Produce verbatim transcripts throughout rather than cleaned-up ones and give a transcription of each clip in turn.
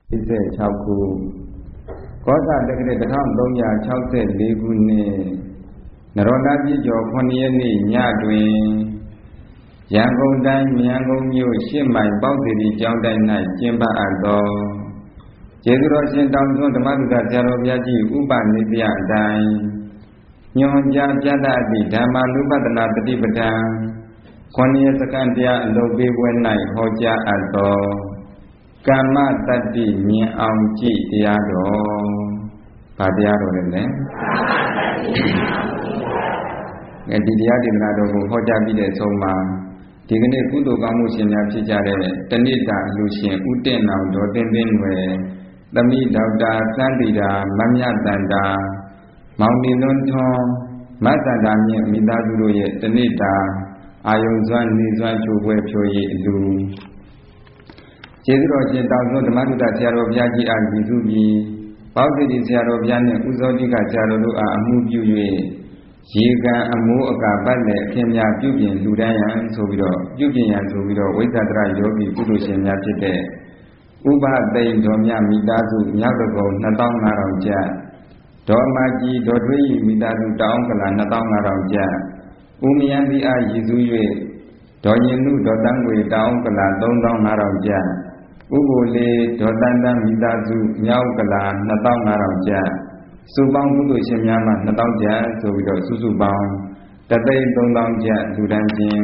ဒီစေ၆ခုကောသတက္ကရာတစ်ထောင်သုံးရာ၆ဆယ့်လေးခုနှစ်နရောဓပြည့်ကျော်ခုနှစ်ရက်နေ့ညတွင်ရန်ကုန်တိုင်းမြန်းကုန်းမြို့ရှစ်မိုင်ပေါက်စီရီကျောင်းတိုင်း၌ကျင်းပအပ်သောကျေးဇူးတော်ရှင်တောင်စွန်းဓမ္မဒုက္ခဆရာတော်ဘုရားကြီးဥပနိဒယအတိုင်းညွန်ကြားပြသသည့်ဓမ္မာနုပဒနာတတိပဌာန်ခုနှစ်ရက်စကံတရားအလုပ်ပေးပွဲ၌ဟောကြားအပ်သောကမ္မတတ္တိမြင်အောင်ကြည့်တရားတော်ဗာတရားတော်လည်းနဲ့အဲဒီတရားဒေသနာတော်ကိုဟောကြားပြီးတဲ့အဆုံးမှာဒီကနေ့ကုသိုလ်ကောင်းမှုရှင်များဖြစ်ကြတဲ့တဏိတာလူရှင်ဥတင့်နောင်ဒေါ်တင်သိန်းွယ်သမီးဒေါက်တာစန်းတီတာမမြတန်တာမောင်နေလွန်းထွန်းမတ်တန်တာမြင့်မိသားစုတို့ရဲ့တဏိတာအာယုံစွမ်းနေစွမ်းချိုးပွဲဖြိုရည်အလူကျေးဇူးတော်ရှင်တောင်စွန်းဓမ္မဒုက္ခဆရာတော်ဘုရားကြီးအားယူစုပြီးပေါက်စီတီဆရာတော်ဘုရားနှင့်ဥဇောတိကဆရာတော်တို့အားအမှုပြု၍ရေကံအမိုးအကာပတ်နဲ့အခင်များပြုပြင်လူတန်းရန်ဆိုပြီးတော့ပြုပြင်ရန်ဆိုပြီးတော့ဝိသဒရယောဂီကုသိုလ်ရှင်များဖြစ်တဲ့ဥပသိမ်တော်မြမိသားစုမြောက်တကုံနှစ်သောင်းငါးထောင်ကျပ်ဒေါ်မကြီးဒေါ်ထွေးရီမိသားစုတောင်းကလာနှစ်သောင်းငါးထောင်ကျပ်ဦးမယံတိအားရည်စူး၍ဒေါ်ရင်နုဒေါ်တန်းကိုတောင်းကလာသုံးသောင်းငါးထောင်ကျပ်ဥပ္ပိုလ်ဒေါ်တန်တန်းမိသားစုမြောက်ကလာနှစ်သောင်းငါးထောင်ကျပ်စုပေါင်းကုသိုလ်ရှင်များမှနှစ်သောင်းကျပ်ဆိုပြီးတော့စုစုပေါင်းတသိန်းသုံးသောင်းကျပ်လူတန်းချင်း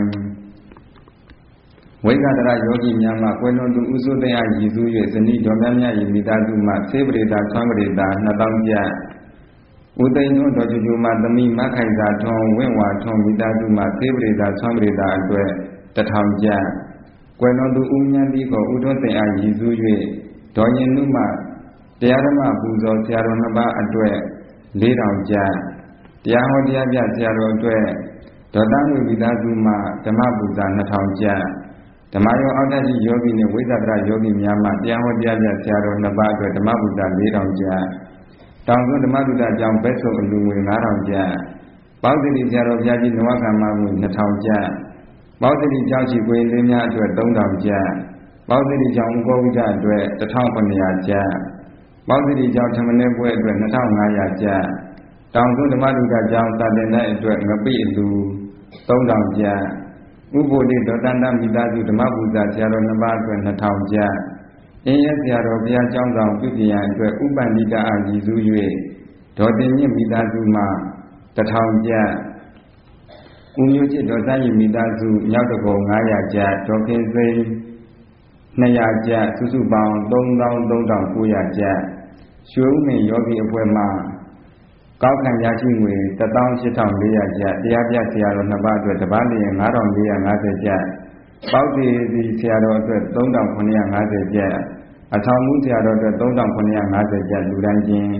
ဝိကဒရယောဂီများမှကွယ်လွန်သူဥစုသိအားရည်စူး၍ဇနီးဒေါ်မြမြ၏မိသားစုမှသေပရိတာဆွမ်းပရိတာနှစ်သောင်းကျပ်ဥသိန်းထွန်းဒေါ်ကျူကျူမှသမီးမခိုင်စာထွန်းဝင့်ဝါထွန်းမိသားစုမှသေပရိတာဆွမ်းပရိတာအတွက်တစ်ထောင်ကျပ်ကွယ်လွန်သူဦးမြတ်တိကိုဥထွန်းသိအားရည်စူး၍ဒေါ်ရင်နုမှတရားဓမ္မပူဇော်ဆရာတော်နှစ်ပါးအတွက်လေးထောင်ကျပ်တရားဟောတရားပြဆရာတော်အတွက်ဒေါ်တန်းဝိမိသားစုမှဓမ္မပူဇာနှစ်ထောင်ကျပ်ဓမ္မယောအောက်တရှိယောဂီနဲ့ဝိသဒရယောဂီများမှတရားဟောတရားပြဆရာတော်နှစ်ပါးအတွက်ဓမ္မပူဇာလေးထောင်ကျပ်တောင်စွန်းဓမ္မဒုတာကြောင့်ဘက်ဆုံးအလူငွေငါးထောင်ကျပ်ပေါက်စီတီဆရာတော်ဘုရားကြီးနဝကမ္မငွေနှစ်ထောင်ကျပ်ပေါက်စီတီကျောင်းရှိခွေလေးများအတွက်သုံးထောင်ကျပ်ပေါက်စီတီကျောင်းဥကောဝိဒအတွက်တစ်ထောင်ခုနှစ်ရာကျပ်ပေါက်စီတီကျောင်းထမင်းပွဲအတွက်နှစ်ထောင်ငါးရာကျပ်တောင်စွန်းဓမ္မဒုတာကျောင်းသာသနာ့အတွက်ငပိအလူသုံးထောင်ကျပ်ဥပ္ပိုလ်ဒေါတန္တမိသားစုဓမ္မပူဇာဆရာတော်နှစ်ပါးအတွက်နှစ်ထောင်ကျပ်အင်းရဲ့ဆရာတော်ဘုရားကျောင်းဆောင်ပြုပြင်ရန်အတွက်ဥပန္တိတအားရည်စူး၍ဒေါ်တင်မြင့်မိသားစုမှတစ်ထောင်ကျပ်ဦးမျိုးချစ်ဒေါ်စန်းရီမိသားစုမြောက်တကုံငါးရာကျပ်ဒေါ်ခင်စိန်နှစ်ရာကျပ်စုစုပေါင်းသုံးသောင်းသုံးထောင်ကိုးရာကျပ်ရွှေဦးမင်းယောဂီအဖွဲ့မှကောက်ခံရရှိငွေတစ်သောင်းရှစ်ထောင်လေးရာကျပ်တရားပြဆရာတော်နှစ်ပါးအတွက်တပါးလျင်ငါးထောင်လေးရာငါးဆယ်ကျပ်ပေါက်စီစီဆရာတော်အတွက်သုံးထောင်ခုနှစ်ရာငါးဆယ်ကျပ်အထောင်မှုဆရာတော်အတွက်သုံးထောင်ခုနှစ်ရာငါးဆယ်ကျပ်လူတန်းချင်း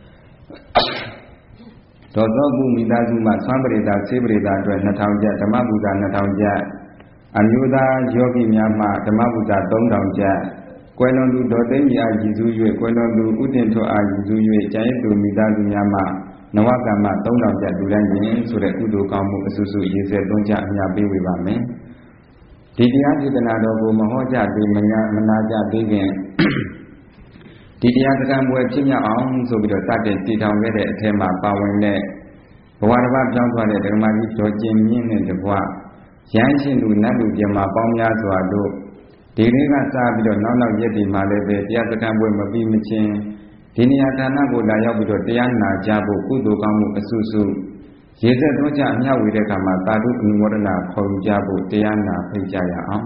ဒေါ်သောပုမိသားစုမှဆွမ်းပရိတာဆေးပရိတာအတွက်နှစ်ထောင်ကျပ်ဓမ္မပူဇာနှစ်ထောင်ကျပ်အမျိုးသားယောဂီများမှဓမ္မပူဇာသုံးထောင်ကျပ်ကွယ်လွန်သူဒေါ်သိမ့်ကြီးအားရည်စူး၍ကွယ်လွန်သူဥတင်ထွတ်အားရည်စူး၍ကျန်ရည်သူမိသားစုများမှနဝကမ္မသုံးထောင်ကျပ်လူတန်းချင်းဆိုတဲ့ကုသိုလ်ကောင်းမှုအစုစုရေးစဲသုံးချအများပေးဝေပါမယ်ဒီတရားဒေသနာတော်ကိုမဟောကြားသေးမညာမနာကြသေးခင်ဒီတရားစကားပွဲဖြစ်မြောက်အောင်ဆိုပြီးတော့စတင်တည်ထောင်ခဲ့တဲ့အထက်မှာပါဝင်တဲ့ဘဝတစ်ပါးပြောင်းသွားတဲ့ဓမ္မကြီးဒေါ်ကျင်မြင့်နဲ့တကွရဟန်းရှင်သူနတ်လူပြမပေါင်းများစွာတို့ဒီလေးကစားပြီးတော့နောက်နောက်ရက်ဒီမှာလည်းပဲတရားစကားပွဲမပြီးမချင်းဒီနေရာဌာနကိုလာရောက်ပြီးတော့တရားနာကြဖို့ကုသိုလ်ကောင်းမှုအစုစုရေစက်တော့ကြအမြဝေတဲ့အခါမှာသာဓုအနုမောဒနာခေါ်ယူကြဖို့တရားနာဖိတ်ကြရအောင်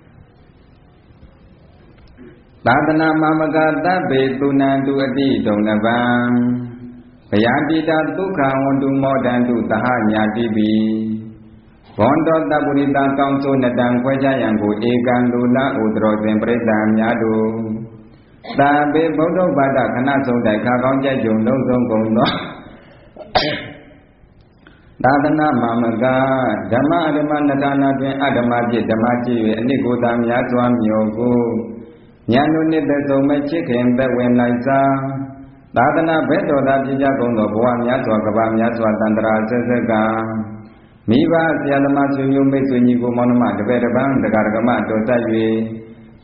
သာသနာမမကတဗ္ဗေသူနံတုအတိတုံနဗံဘယတိတာဒုက္ခဝန္တုမောဒန္တုသဟညာတိပိဘောန္တောတပုရိတာကောင်းဆိုးနတံခွဲကြရန်ကိုဧကံလူလဥဒရောစဉ်ပရိသံများတို့သာဘေဗုဒ္ဓဘာသာခဏဆုံးတိုင်ခါကောင်းကြကြုံလုံးစုံကုန်သောသာသနာမမကဓမ္မအဓမ္မနတနာတွင်အဓမ္မဖြစ်ဓမ္မကြည့်၍အနိကိုတာများစွာမြော်ကိုညာနုနှစ်သက်ဆုံးမဲ့ချစ်ခင်သက်ဝင်လိုက်စားသာသနာဘက်တော်သာပြကြကုန်သောဘဝများစွာကဘာများစွာတန်တရာဆက်ဆက်ကမိဘဆရာသမားဆွေမျိုးမိတ်ဆွေညီကိုမောင်နှမတပည့်တပန်းတက္ကရာကမတော်ဆက်၍တ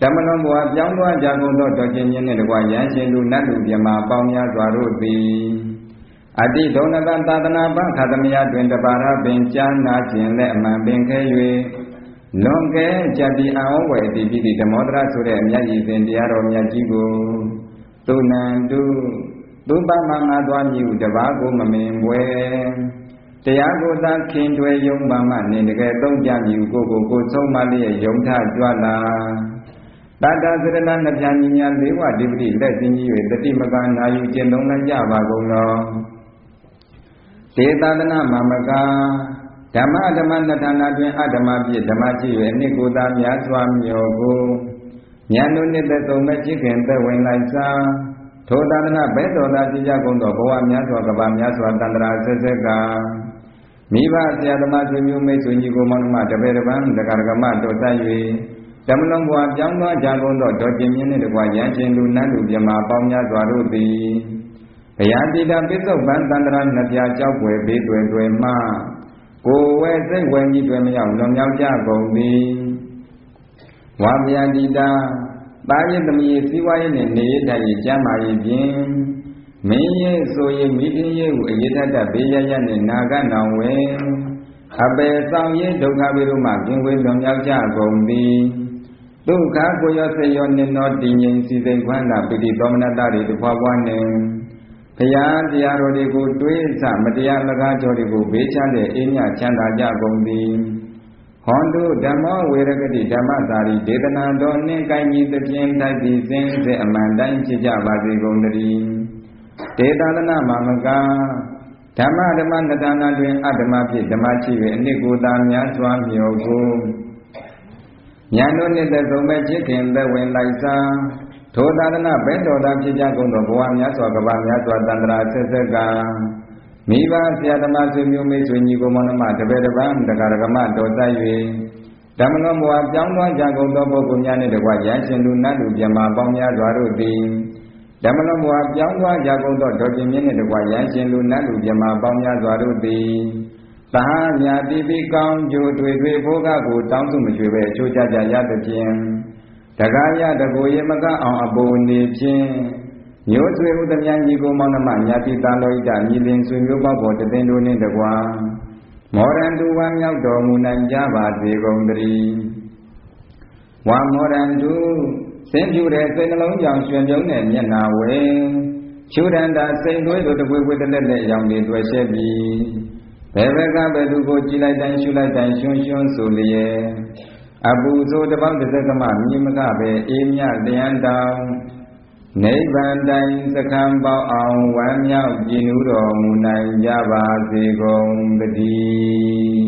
ဓမ္မလွန်ဘဝပြောင်းသွားကြကုန်သောတော်ချင်းချင်းနှင့်တကွယန်းရှင်လူနတ်လူမြမပေါင်းများစွာတို့သည်အတိဒုဏတသာသနာပခါသမယတွင်တပါရပင်ကြားနာခြင်းและအမှန်ပင်ခဲ၍လွန်ကဲကြတိအံဝေတိပိတိဓမ္မောတရဆိုတဲ့အမြတ်ကြီးစဉ်တရားတော်မြတ်ကြီးကိုသူနံတုသူပမငါသွားမြည်ဟုတပါးကိုမမင်ပွဲတရားကိုသာခင်တွယ်ယုံပါမှနေတကယ်သုံးကြမြည်ဟုကိုကိုကိုဆုံးမလျက်ယုံထကြွလာတတသရဏနှပြညီညာလေးဝတိပတိလက်သိကြီး၍တတိမကနာယူကျင့်သုံးနိုင်ကြပါကုန်သောဒေသဒနာမမကဓမ္မဓမ္မနတနာတွင်အဓမ္မပြည့်ဓမ္မကြည့်၍အနှစ်ကိုသာများစွာမြော်ကိုဉာဏ်တို့နှင့်သက်သုံးမဲ့จิตခင်သက်ဝင်လိုက်စားထိုသာသနာဘဲတော်သာပြည့်ကြကုန်သောဘဝများစွာကဘာများစွာတန္တရာဆက်ဆက်ကမိဘဆရာသမားဆွေမျိုးမိတ်ဆွေညီကိုမောင်နှမတပည့်တပန်းတက္ကရကမတော်တတ်၍ဓမ္မလုံးဘဝပြောင်းသွားကြကုန်သောဒေါ်ကျင်မြင့်နှင့်တကွရန်ချင်းလူနတ်လူပြမပေါင်းများစွာတို့သည်ဘုရားတိတာပိဿုပန်တန္တရာနှစ်ပြားကြောက်ွယ်ဘေးတွင်တွင်မှကိုယ်ဝဲစိတ်ဝဲကြီးတွင်မရောက်လွန်မြောက်ကြကုန်သည်ဝါဘုရားတိတာတာရသမီးစီဝါရေးနှင့်နေရတည်ကျမ်းမာရေးဖြင့်မင်းရဲ့ဆိုရင်မိခင်ရဲ့ဟုအရေးထက်ဘေးရရနှင့်နာဂနောင်ဝဲအပေဆောင်ရေးဒုက္ခဝိရုမှကင်းဝေးလွန်မြောက်ကြကုန်သည်ဒုက္ခကိုရစေရောနှင့်သောတည်ငြိမ်စီစိတ်ခွမ်းသာပိတိသောမနတတွေတဖွာဖွာနှင့်ဘုရားတရားတော်တွေကိုတွေးဆမတရားလကားကြောတွေကိုဘေးချမ်းတဲ့အေးမြချမ်းသာကြကုန်သည်ဟောတုဓမ္မဝေရကတိဓမ္မသာရိဒေသနာတော်နှင့်ကိုင်းကြီးသဖြင့်တိုက်ပြီးစဉ်စေအမှန်တိုင်းဖြစ်ကြပါစေကုန်သတည်းဒေသနာမမကဓမ္မဓမ္မနတနာတွင်အဓမ္မဖြစ်ဓမ္မရှိ၍အနှစ်ကိုသာများစွာမြော်ကိုဉာဏ်တို့နှင့်သက်သုံးမဲ့จิตခင်သက်ဝင်လိုက်စားထိုသာသနာဘဲတော်သာဖြစ်ကြကုန်သောဘဝများစွာကဘာများစွာတန္တရာဆက်ဆက်ကမိဘဆရာသမားဆွေမျိုးမိတ်ဆွေညီကိုမောင်နှမတပည့်တပန်းတက္ကရကမတော်တတ်၍ဓမ္မလုံးဘဝပြောင်းသွားကြကုန်သောပုဂ္ဂိုလ်များနှင့်တကွရန်ရှင်လူနတ်လူပြမပေါင်းများစွာတို့သည်ဓမ္မလုံးဘဝပြောင်းသွားကြကုန်သောဒေါ်ကျင်မြင့်နှင့်တကွရန်ရှင်လူနတ်လူပြမပေါင်းများစွာတို့သည်သာညာတိပိကောင်းကျိုးတွေ့တွေ့ဘိုးကကိုတောင်းစုမကျွေပဲအချိုးကြကြရသဖြင့်တကားရတကိုရေမကအောင်အပူနေဖြင့်မျိုးဆွေဥဒ္ဒမြညီကိုမောင်နှမညာတိတလောဣတညီလင်ဆွေမျိုးပေါပေါ်တသိန်းတို့နှင့်တကွာမောရန္တုဝမ်းမြောက်တော်မူနိုင်ကြပါစေကုန်သတည်းဝါမောရန္တုစင်ပြူတဲ့စိတ်နှလုံးကြောင့်ရွှင်ပြုံးတဲ့မျက်နာဝဲချူရန္တာစိတ်သွေးတို့တပွေပွေတလက်လက်ရောင်တွေတွေ့ရှက်ပြီးဘယ်ဘက်ကဘယ်သူကိုကြည်လိုက်တိုင်းရှုလိုက်တိုင်းရှွန်းရှွန်းဆိုလျက်အပူဆိုတပေါင်းတစ်စက်ကမှမြင်မကပဲအေးမြတရားတောင်နိဗ္ဗာန်တိုင်းစခန်းပေါအောင်ဝမ်းမြောက်ကြည်နူးတော်မူနိုင်ကြပါစေကုန်သတည်း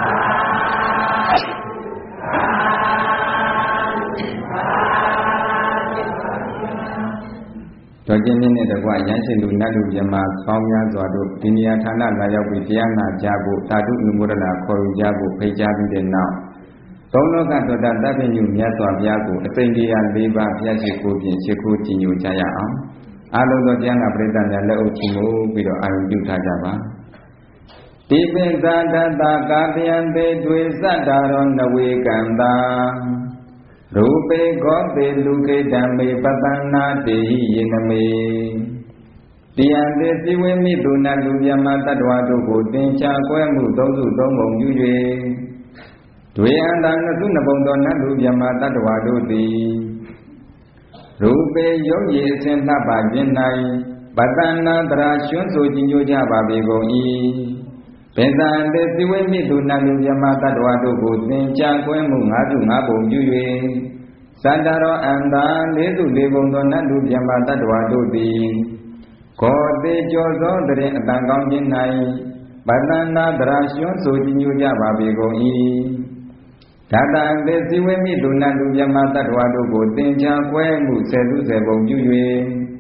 တော်ကျင်းမြင့်တဲ့တကွရန်ရှင်လူနတ်လူမြမကောင်းများစွာတို့ဒီနေရာဌာနလာရောက်ပြီးတရားနာကြဖို့သာဓုအနုမောဒနာခေါ်ယူကြဖို့ဖိတ်ကြားပြီးတဲ့နောက်သုံးလောကတော်တာတပည့်ညူမြတ်စွာဘုရားကိုအသိဉာဏ်၄ပါးဘုရားရှိခိုးဖြင့်ရှိခိုးကြည်ညိုကြရအောင်အားလုံးသောတရားနာပရိသတ်များလက်အုပ်ချီမိုးပြီးတော့အာရုံပြုထားကြပါတိပိသတတကာတယံတေတွေသတ္တာရောနဝေကံတာရူပေကောတေလူခေဓမ္မေပတနာတေဟိယေနမေတိယံတေစီဝေမိတုနလူမြမတ္တဝါတို့ကိုသင်္ချာကွဲမှုသုံးစုသုံးပုံပြု၍တွေအန္တနသုနဘုံသောနတ်လူမြမတ္တဝါတို့သည်ရူပေယုတ်ရည်အစဉ်လှပခြင်း၌ပတနာတရာရွှန်းဆိုကြည်ညိုကြပါပေကုန်၏ပေသံတေစီဝေမိတုနတ်လူမြမတ္တဝါတို့ကိုသင်္ချာကွဲမှုငါးစုငါးပုံပြု၍သတ္တရောအန္တာလေးစုလေးပုံသောနတ်လူမြမတ္တဝါတို့သည်ကောတေကျော်သောတရင်အတန်ကောင်းခြင်း၌ပတနာတရာရွှန်းဆိုကြည်ညိုကြပါပေကုန်၏ဓာတံတေစီဝေမိတုနတ်လူမြမတ္တဝါတို့ကိုသင်္ချာကွဲမှုဆယ်စုဆယ်ပုံပြု၍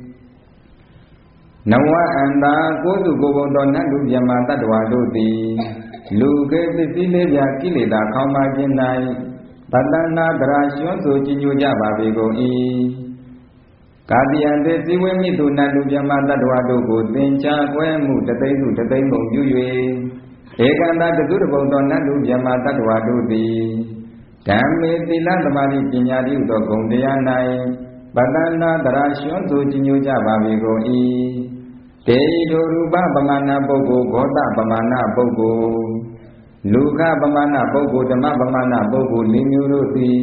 နဝအန္တာကိုးစုကိုပုံသောနတ်လူမြမတ္တဝါတို့သည်လူကေပစ္စည်းလေးပြကိလေသာခေါင်းပါခြင်း၌ပတနာတရာရွှန်းဆိုကြည်ညိုကြပါပေကုန်၏ကာတိယံတေစီဝေမိတုနတ်လူမြမတ္တဝါတို့ကိုသင်္ချာကွဲမှုတသိန်းစုတသိန်းပုံပြု၍ဧကန္တာတသုတပုံသောနတ်လူမြမတ္တဝါတို့သည်ကံမေသီလသမာဓိပညာတိသောဂုဏ်တရား၌ပတ္တနာတရာရွှွန်းသူကြည်ညိုကြပါပေကုန်၏တေဤတို့ရူပပမာဏပုဂ္ဂိုလ်ဂောတပမာဏပုဂ္ဂိုလ်လူခပမာဏပုဂ္ဂိုလ်ဓမ္မပမာဏပုဂ္ဂိုလ်လေးမျိုးတို့သည်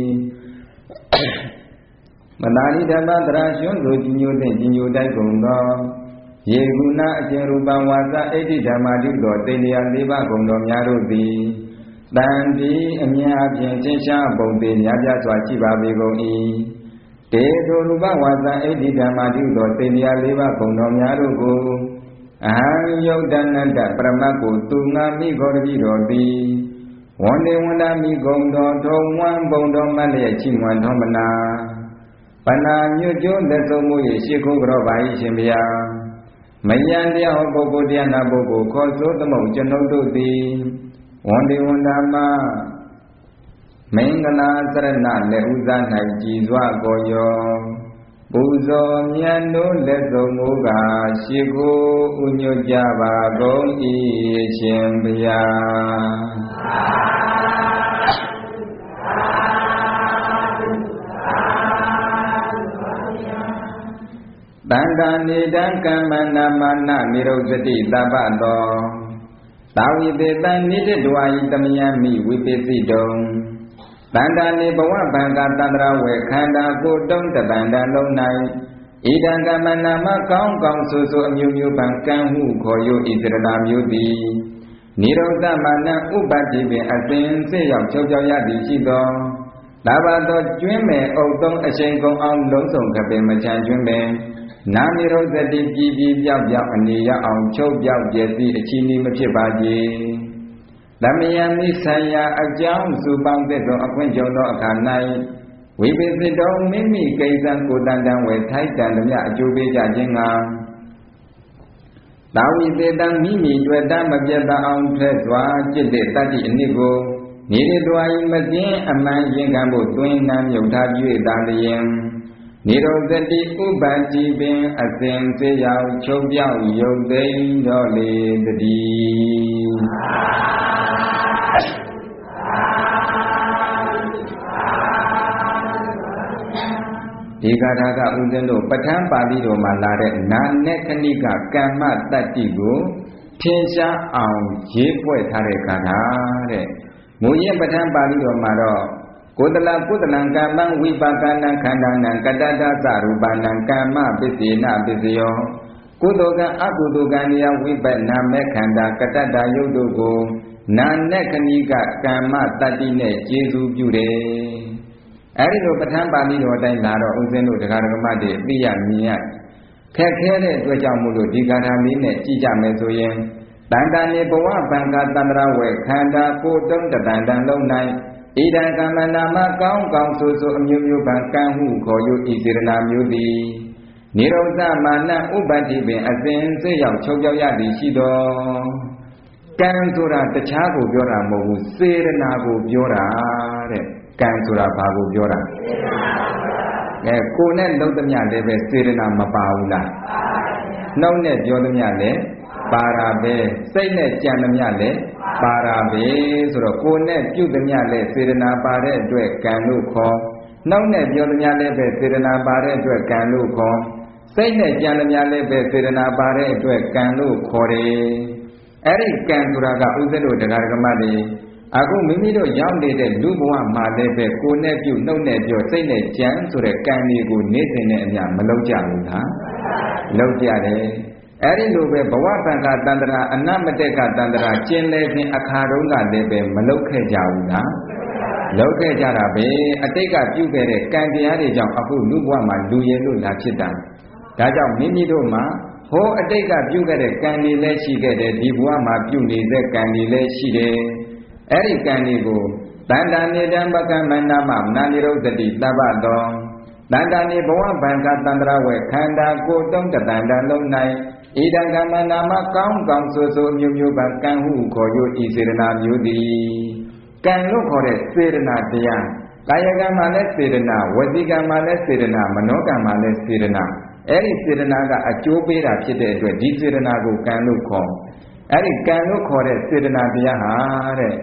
မသာရိဓမ္မတရာရွှွန်းသူကြည်ညိုသည့်ကြည်ညိုတိုက်ကုန်သောယေကုဏအကျဉ်ရူပံဝါစာအဋ္ဌိဓမ္မာတိသောတေလျာလေးပါးကုန်တော်များတို့သည်တန်တိအမြင်အပြင်သင်္ချာပုံသေးများပြားစွာရှိပါပေကုန်၏တေတုရူပဝါစာအဋ္ဌိဓမ္မာတိသောတေလျာလေးပါးကုန်တော်များတို့ကိုအဟံယုတ်တနတ္တပရမတ်ကိုသူငါမိဂောတပိတော်သည်ဝန္ဒေဝန္ဒမိဂုံတော်ထုံဝမ်းပုံတော်မတ်လျက်ချိမွန်တော်မနာပနာညွတ်ကျိုးသက်ဆုံးမှု၏ရှေခုကြောပါ၏ရှင်ဗျာမယံတရားဟောပုဂ္ဂိုလ်တရားနာပုဂ္ဂိုလ်ခေါ်ဆိုသမုတ်ကျွန်ုပ်တို့သည်ဝန္ဒေဝန္ဒမမင်္ဂလာသရဏလက်ဥစား၌ကြည်စွာကိုယောပူဇော်မြတ်တို့လက်ဆုံးမူကားရှေကိုဥညွတ်ကြပါကုန်၏ရှင်ဗျာတန္တာနေတံကမ္မနာမနာနိရုဇတိသဗ္ဗတောသာဝိတေတံနိတ္တဝါယိတမယံမိဝိပစ္စည်းတုံတန္တာနေဘဝဗံကတန္တရဝေခန္ဓာကိုယ်တုံးတတန္တလုံး၌ဣဒံကမ္မနာမကောင်းကောင်းဆိုဆိုအမျိုးမျိုးပံကံဟုခေါ်၍ဣသရဏမျိုးသည်နိရောဓမာနဥပတ္တိပင်အစဉ်စေရောက်ချုပ်ကြောက်ရသည်ရှိသောဒါဘသောကျွင်းမဲ့အုပ်သုံးအချိန်ကုန်အောင်လုံးစုံကပင်မချမ်းကျွင်းပင်နာနိရောဓတိပြည်ပြည်ပြောက်ပြောက်အနေရအောင်ချုပ်ပြောက်ပြည့်စည်အချီးနှီးမဖြစ်ပါကြ။သမယံမိဆိုင်ရာအကြောင်းစုပေါင်းတဲ့သောအခွင့်ကြုံသောအခါ၌ဝိပစ္စတောမိမိကိစ္စကိုတန်တန်ဝေထိုက်တန်သမျှအကျိုးပေးကြခြင်းကသာဝိသေတံမိမိတွေ့တမပြတ်တအောင်ထွက်စွာจิตတဲ့တတ္တိအနည်းကိုနေရတော်ဤမကင်းအမှန်ရင်ခံဖို့တွင်နှံမြုပ်ထားပြည့်တန်လျင်နိရောဓတိဥပ္ပတိပင်အစဉ်စေရောက်ချုပ်ပြောက်ယုတ်သိမ်းတော်လေတည်းဒီဂါထာကဥစဉ်တို့ပဋ္ဌာန်းပါဠိတော်မှာလာတဲ့နာနဲ့ခဏိကကမ္မတတ္တိကိုထင်ရှားအောင်ရေးဖွဲ့ထားတဲ့ဂါထာတဲ့မူရင်းပဋ္ဌာန်းပါဠိတော်မှာတော့ကုသလကုသလံကမ္မံဝိပါကနံခန္ဓာနံကတ္တတသရူပနံကမ္မပစ္စေနပစ္စယောကုသိုလ်ကံအကုသိုလ်ကံနေယဝိပဿနာမေခန္ဓာကတ္တတယုတ်တို့ကိုနာနဲ့ခဏိကကမ္မတတ္တိနဲ့ကျေစုပြုတယ်အဲဒီလိုပဋ္ဌာန်းပါဠိတော်အတိုင်းလာတော့ဥစဉ်တို့တရားဓမ္မတွေသိရမြင်ရခက်ခဲတဲ့အတွက်ကြောင့်မို့လို့ဒီဂါထာလေးနဲ့ကြည့်ကြမယ်ဆိုရင်တန်တန်နေဘဝဗံကတန္တရဝေခန္ဓာကိုယ်တုံးတတန်တန်လုံး၌ဣဒံကမ္မနာမကောင်းကောင်းဆိုဆိုအမျိုးမျိုးပံကံဟုခေါ်၍ဤစေရနာမျိုးသည်နိရောဓမာနဥပ္ပတ္တိပင်အစဉ်စေရောက်ချုပ်ပြောက်ရသည်ရှိသောကံဆိုတာတခြားကိုပြောတာမဟုတ်ဘူးစေရနာကိုပြောတာတဲ့ကံဆိုတာဘာကိုပြောတာအဲကိုယ်နဲ့လုံးသမျှလည်းပဲစေရနာမပါဘူးလားနှုတ်နဲ့ပြောသမျှလည်းပါတာပဲစိတ်နဲ့ကြံသမျှလည်းပါတာပဲဆိုတော့ကိုယ်နဲ့ပြုသမျှလည်းစေရနာပါတဲ့အတွက်ကံလို့ခေါ်နှုတ်နဲ့ပြောသမျှလည်းပဲစေရနာပါတဲ့အတွက်ကံလို့ခေါ်စိတ်နဲ့ကြံသမျှလည်းပဲစေရနာပါတဲ့အတွက်ကံလို့ခေါ်တယ်အဲ့ဒီကံဆိုတာကဥစ္စတို့တရားဓမ္မတွေအခုမိမိတို့ရောက်နေတဲ့လူဘဝမှာလည်းပဲကိုယ်နဲ့ပြုနှုတ်နဲ့ပြောစိတ်နဲ့ကြံဆိုတဲ့ကံတွေကိုနေ့စဉ်နဲ့အမျှမလုပ်ကြဘူးလားလုပ်ကြတယ်အဲ့ဒီလိုပဲဘဝတန်ခါတန္တရာအနမတက်ကတန္တရာကျင်လေခြင်းအခါတုန်းကလည်းပဲမလုပ်ခဲ့ကြဘူးလားလုပ်ခဲ့ကြတာပဲအတိတ်ကပြုခဲ့တဲ့ကံတရားတွေကြောင့်အခုလူဘဝမှာလူရည်လို့လာဖြစ်တာဒါကြောင့်မိမိတို့မှာဟောအတိတ်ကပြုခဲ့တဲ့ကံတွေလည်းရှိခဲ့တယ်ဒီဘဝမှာပြုနေတဲ့ကံတွေလည်းရှိတယ်အဲ့ဒီကံတွေကိုတန္တာနေတံပကမ္မန္တမနာနိရောဓတိသဗ္ဗတောတန္တာနေဘဝဗံကတန္တရဝေခန္ဓာကိုယ်တုံးတတန္တလုံး၌ဣဒံကမ္မနာမကောင်းကောင်းဆိုဆိုအမျိုးမျိုးကကံဟုခေါ်၍ဤစေရနာမျိုးသည်ကံလို့ခေါ်တဲ့စေရနာတရားကာယကံမှာလည်းစေရနာဝစီကံမှာလည်းစေရနာမနောကံမှာလည်းစေရနာအဲ့ဒီစေရနာကအကျိုးပေးတာဖြစ်တဲ့အတွက်ဒီစေရနာကိုကံလို့ခေါ်အဲ့ဒီကံလို့ခေါ်တဲ့စေရနာတရားဟာတဲ့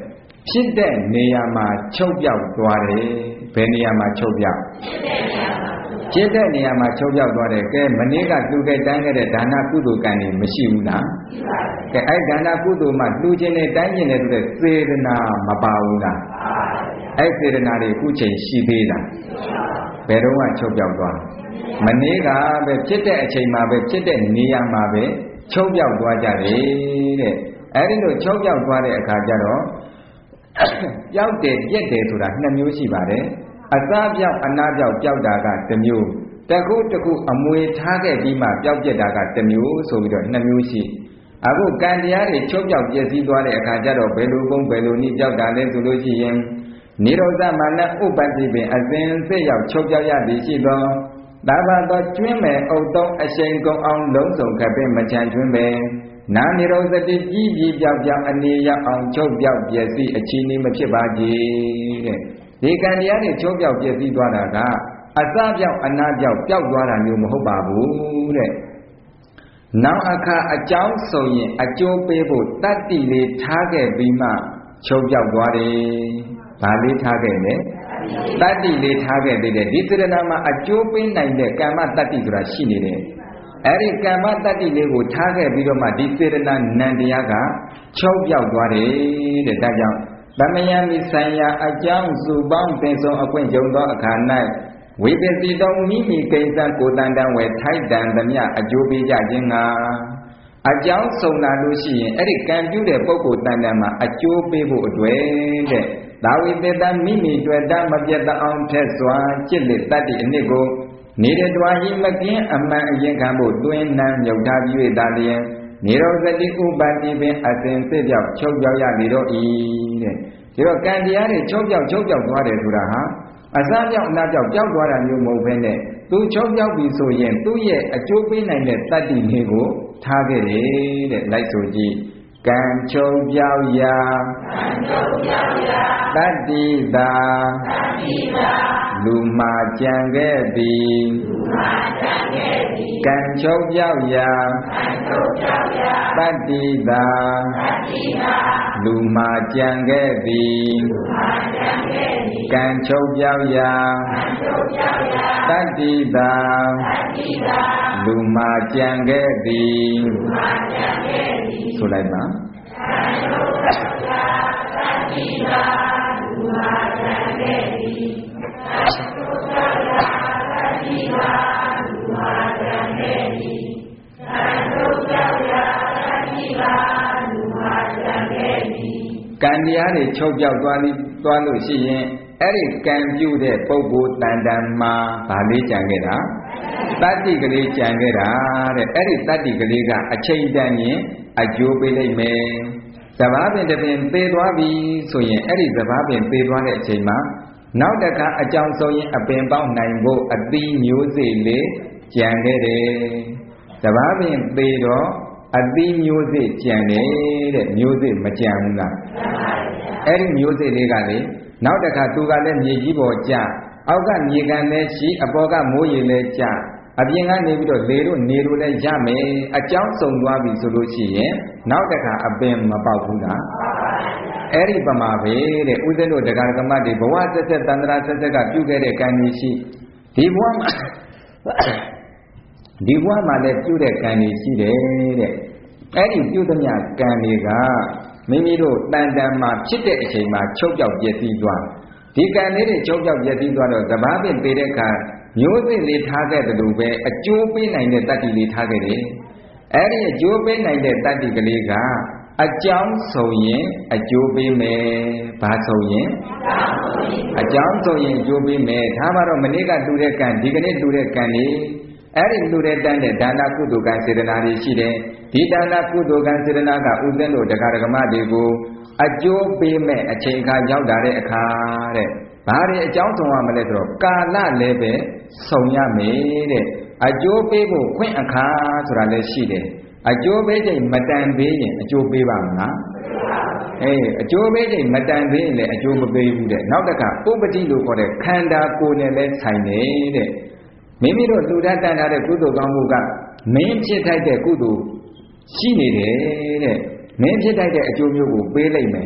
ဖြစ်တဲ့နေရာမှာချုပ်ပြောက်သွားတယ်ဘယ်နေရာမှာချုပ်ပြောက်ဖြစ်တဲ့နေရာမှာချုပ်ပြောက်သွားတယ်ကဲမနေ့ကလူခဲ့တန်းခဲ့တဲ့ဒါနကုသိုလ်ကံတွေမရှိဘူးလားကဲအဲ့ဒါနကုသိုလ်မှာလူချင်းနဲ့တိုင်းချင်းနဲ့ဆိုတဲ့စေတနာမပါဘူးလားအဲ့စေတနာတွေအခုချိန်ရှိသေးလားဘယ်တော့မှချုပ်ပြောက်သွားမနေ့ကပဲဖြစ်တဲ့အချိန်မှာပဲဖြစ်တဲ့နေရာမှာပဲချုပ်ပြောက်သွားကြတယ်တဲ့အဲ့ဒီလိုချုပ်ပြောက်သွားတဲ့အခါကျတော့ပြောက်တယ်ပြက်တယ်ဆိုတာနှစ်မျိုးရှိပါတယ်အစားပြောက်အနာပြောက်ပြောက်တာကတစ်မျိုးတခုတခုအမွေထားခဲ့ပြီးမှပြောက်ပြက်တာကတစ်မျိုးဆိုပြီးတော့နှစ်မျိုးရှိအခုကံတရားတွေချုပ်ပြောက်ပြည့်စည်သွားတဲ့အခါကျတော့ဘယ်လိုပုံဘယ်လိုနည်းပြောက်တာလဲဆိုလို့ရှိရင်နိရောဓမာနဥပ္ပတ္တိပင်အစဉ်စစ်ရောက်ချုပ်ပြောက်ရသည်ရှိသောဒါဘာသောကျွင်းမဲ့အုတ်သုံးအရှိန်ကုန်အောင်လုံးစုံခပ်ပင်မချမ်းကျွင်းပဲနာနိရောဓတိကြီးကြီးပြောက်ပြောက်အနေရောက်အောင်ချုပ်ပြောက်ပြည့်စည်အချီးနှီးမဖြစ်ပါကြတဲ့ဒီကံတရားတွေချုပ်ပြောက်ပြည့်စည်သွားတာကအစပြောက်အနာပြောက်ပျောက်သွားတာမျိုးမဟုတ်ပါဘူးတဲ့နောက်အခါအကြောင်းဆိုရင်အကျိုးပေးဖို့တတ္တိလေးထားခဲ့ပြီးမှချုပ်ပြောက်သွားတယ်။ဘာလေးထားခဲ့လဲတတ္တိလေးထားခဲ့သေးတယ်ဒီစေတနာမှာအကျိုးပေးနိုင်တဲ့ကမ္မတတ္တိဆိုတာရှိနေတယ်အဲ့ဒီကမ္မတတ္တိလေးကိုထားခဲ့ပြီးတော့မှဒီစေတနာနံတရားကချုပ်ပြောက်သွားတယ်တဲ့ဒါကြောင့်သမယံမိဆိုင်ရာအကြောင်းစုပေါင်းသင်ဆုံးအခွင့်ကြုံသောအခါ၌ဝိပဿီတော်မိမိကိစ္စကိုတန်တန်ဝယ်ထိုက်တန်သမျှအကျိုးပေးကြခြင်းငါအကြောင်းစုံလာလို့ရှိရင်အဲ့ဒီကံပြုတဲ့ပုဂ္ဂိုလ်တန်တန်မှာအကျိုးပေးဖို့အတွက်တဲ့ဒါဝိသေတမိမိတွေ့တမပြတ်တအောင်ထက်စွာจิตလက်တတ္တိအနှစ်ကိုနေတဲ့တွားဟိမကင်းအမှန်အရင်ခံဖို့တွင်နှံမြုပ်ထားပြီးသာလျင်နေရောဂတိဥပတိပင်အစဉ်စစ်ပြောက်ချုပ်ပြောက်ရနေတော့ဤတဲ့ဒီတော့ကံတရားတွေချုပ်ပြောက်ချုပ်ပြောက်သွားတယ်ဆိုတာဟာအစပြောက်အနာပြောက်ပြောက်သွားတာမျိုးမဟုတ်ဘဲနဲ့သူချုပ်ပြောက်ပြီဆိုရင်သူ့ရဲ့အကျိုးပေးနိုင်တဲ့တတ္တိလေးကိုထားခဲ့တယ်တဲ့လိုက်ဆိုကြည့်ကံချုပ်ပြောက်ရာကံချုပ်ပြောက်ရာတတ္တိတာတတ္တိတာလူမှာကြံခဲ့သည်လူမှာကြံခဲ့သည်ကံချုပ်ပြောက်ရာကံချုပ်ပြောက်ရာတတ္တိတာတတ္တိတာလူမှာကြံခဲ့သည်လူမှာကြံခဲ့သည်ကံချုပ်ပြောက်ရာကံချုပ်ပြောက်ရာတတ္တိတာတတ္တိတာလူမှာကြံခဲ့သည်လူမှာကြံခဲ့သည်ဆိုလိုက်ပါကံချုပ်ပြောက်ရာတတ္တိတာလူမှာကြံခဲ့သည်ကံချုပ်ပြောက်ရာတတ္တိတာလူမှာကြံခဲ့သည်ကံချုပ်ပြောက်ရာတတ္တိတာလူမှာကြံခဲ့သည်ကံတရားတွေချုပ်ပြောက်သွားပြီးသွားလို့ရှိရင်အဲ့ဒီကံပြုတဲ့ပုဂ္ဂိုလ်တန်တန်မှာဗာလေးကြံခဲ့တာတတ္တိကလေးကြံခဲ့တာတဲ့အဲ့ဒီတတ္တိကလေးကအချိန်တန်ရင်အကျိုးပေးလိုက်မယ်စဘာပင်တစ်ပင်သေသွားပြီဆိုရင်အဲ့ဒီစဘာပင်သေသွားတဲ့အချိန်မှာနောက်တစ်ခါအကြောင်းဆိုရင်အပင်ပေါက်နိုင်ဖို့အသီးမျိုးစေ့လေးကြံခဲ့တယ်စဘာပင်သေတော့အသီးမျိုးစေ့ကြံတယ်တဲ့မျိုးစေ့မကြံဘူးလားအဲ့ဒီမျိုးစေ့လေးကလေနောက်တစ်ခါသူကလည်းမြေကြီးပေါ်ကျအောက်ကမြေကန်လည်းရှိအပေါ်ကမိုးရေလည်းကျအပြင်ကနေပြီးတော့လေတို့နေတို့လည်းရမယ်အကြောင်းစုံသွားပြီဆိုလို့ရှိရင်နောက်တစ်ခါအပင်မပေါက်ဘူးလားအဲ့ဒီပမာပဲတဲ့ဥစဉ်တို့တရားဓမ္မတွေဘဝဆက်ဆက်တန္တရာဆက်ဆက်ကပြုခဲ့တဲ့ကံကြီးရှိဒီဘဝမှာဒီဘဝမှာလည်းပြုတဲ့ကံကြီးရှိတယ်တဲ့အဲ့ဒီပြုသမျှကံတွေကမိမိတို့တန်တန်မှာဖြစ်တဲ့အချိန်မှာချုပ်ပြောက်ပြည့်စည်သွားဒီကံလေးတွေချုပ်ပြောက်ပြည့်စည်သွားတော့သဘာဝပင်ပေတဲ့အခါမျိုးစစ်လေးထားခဲ့တယ်လို့ပဲအကျိုးပေးနိုင်တဲ့တတ္တိလေးထားခဲ့တယ်အဲ့ဒီအကျိုးပေးနိုင်တဲ့တတ္တိကလေးကအကြောင်းဆိုရင်အကျိုးပေးမယ်ဘာဆိုရင်အကြောင်းဆိုရင်အကျိုးပေးမယ်ဒါမှတော့မနေ့ကလှူတဲ့ကံဒီကနေ့လှူတဲ့ကံလေးအဲ့ဒီလှူတဲ့တန်းတဲ့ဒါနကုသိုလ်ကံစေတနာတွေရှိတယ်ဒီဒါနကုသိုလ်ကံစေတနာကဥစဉ်တို့တရားဓမ္မတွေကိုအကျိုးပေးမဲ့အချိန်အခါရောက်တာတဲ့အခါတဲ့ဘာတွေအကြောင်းဆောင်ရမလဲဆိုတော့ကာလလည်းပဲဆောင်ရမယ်တဲ့အကျိုးပေးဖို့ခွင့်အခါဆိုတာလည်းရှိတယ်အကျိုးပေးချိန်မတန်သေးရင်အကျိုးပေးပါမလားအေးအကျိုးပေးချိန်မတန်သေးရင်လည်းအကျိုးမပေးဘူးတဲ့နောက်တစ်ခါဥပတိလို့ခေါ်တဲ့ခန္ဓာကိုယ်နဲ့လည်းဆိုင်တယ်တဲ့မိမိတို့လူတတ်တန်ထားတဲ့ကုသိုလ်ကောင်းမှုကမင်းဖြစ်ထိုက်တဲ့ကုသိုလ်ရှိနေတယ်တဲ့မင်းဖြစ်ထိုက်တဲ့အကျိုးမျိုးကိုပေးလိုက်မယ်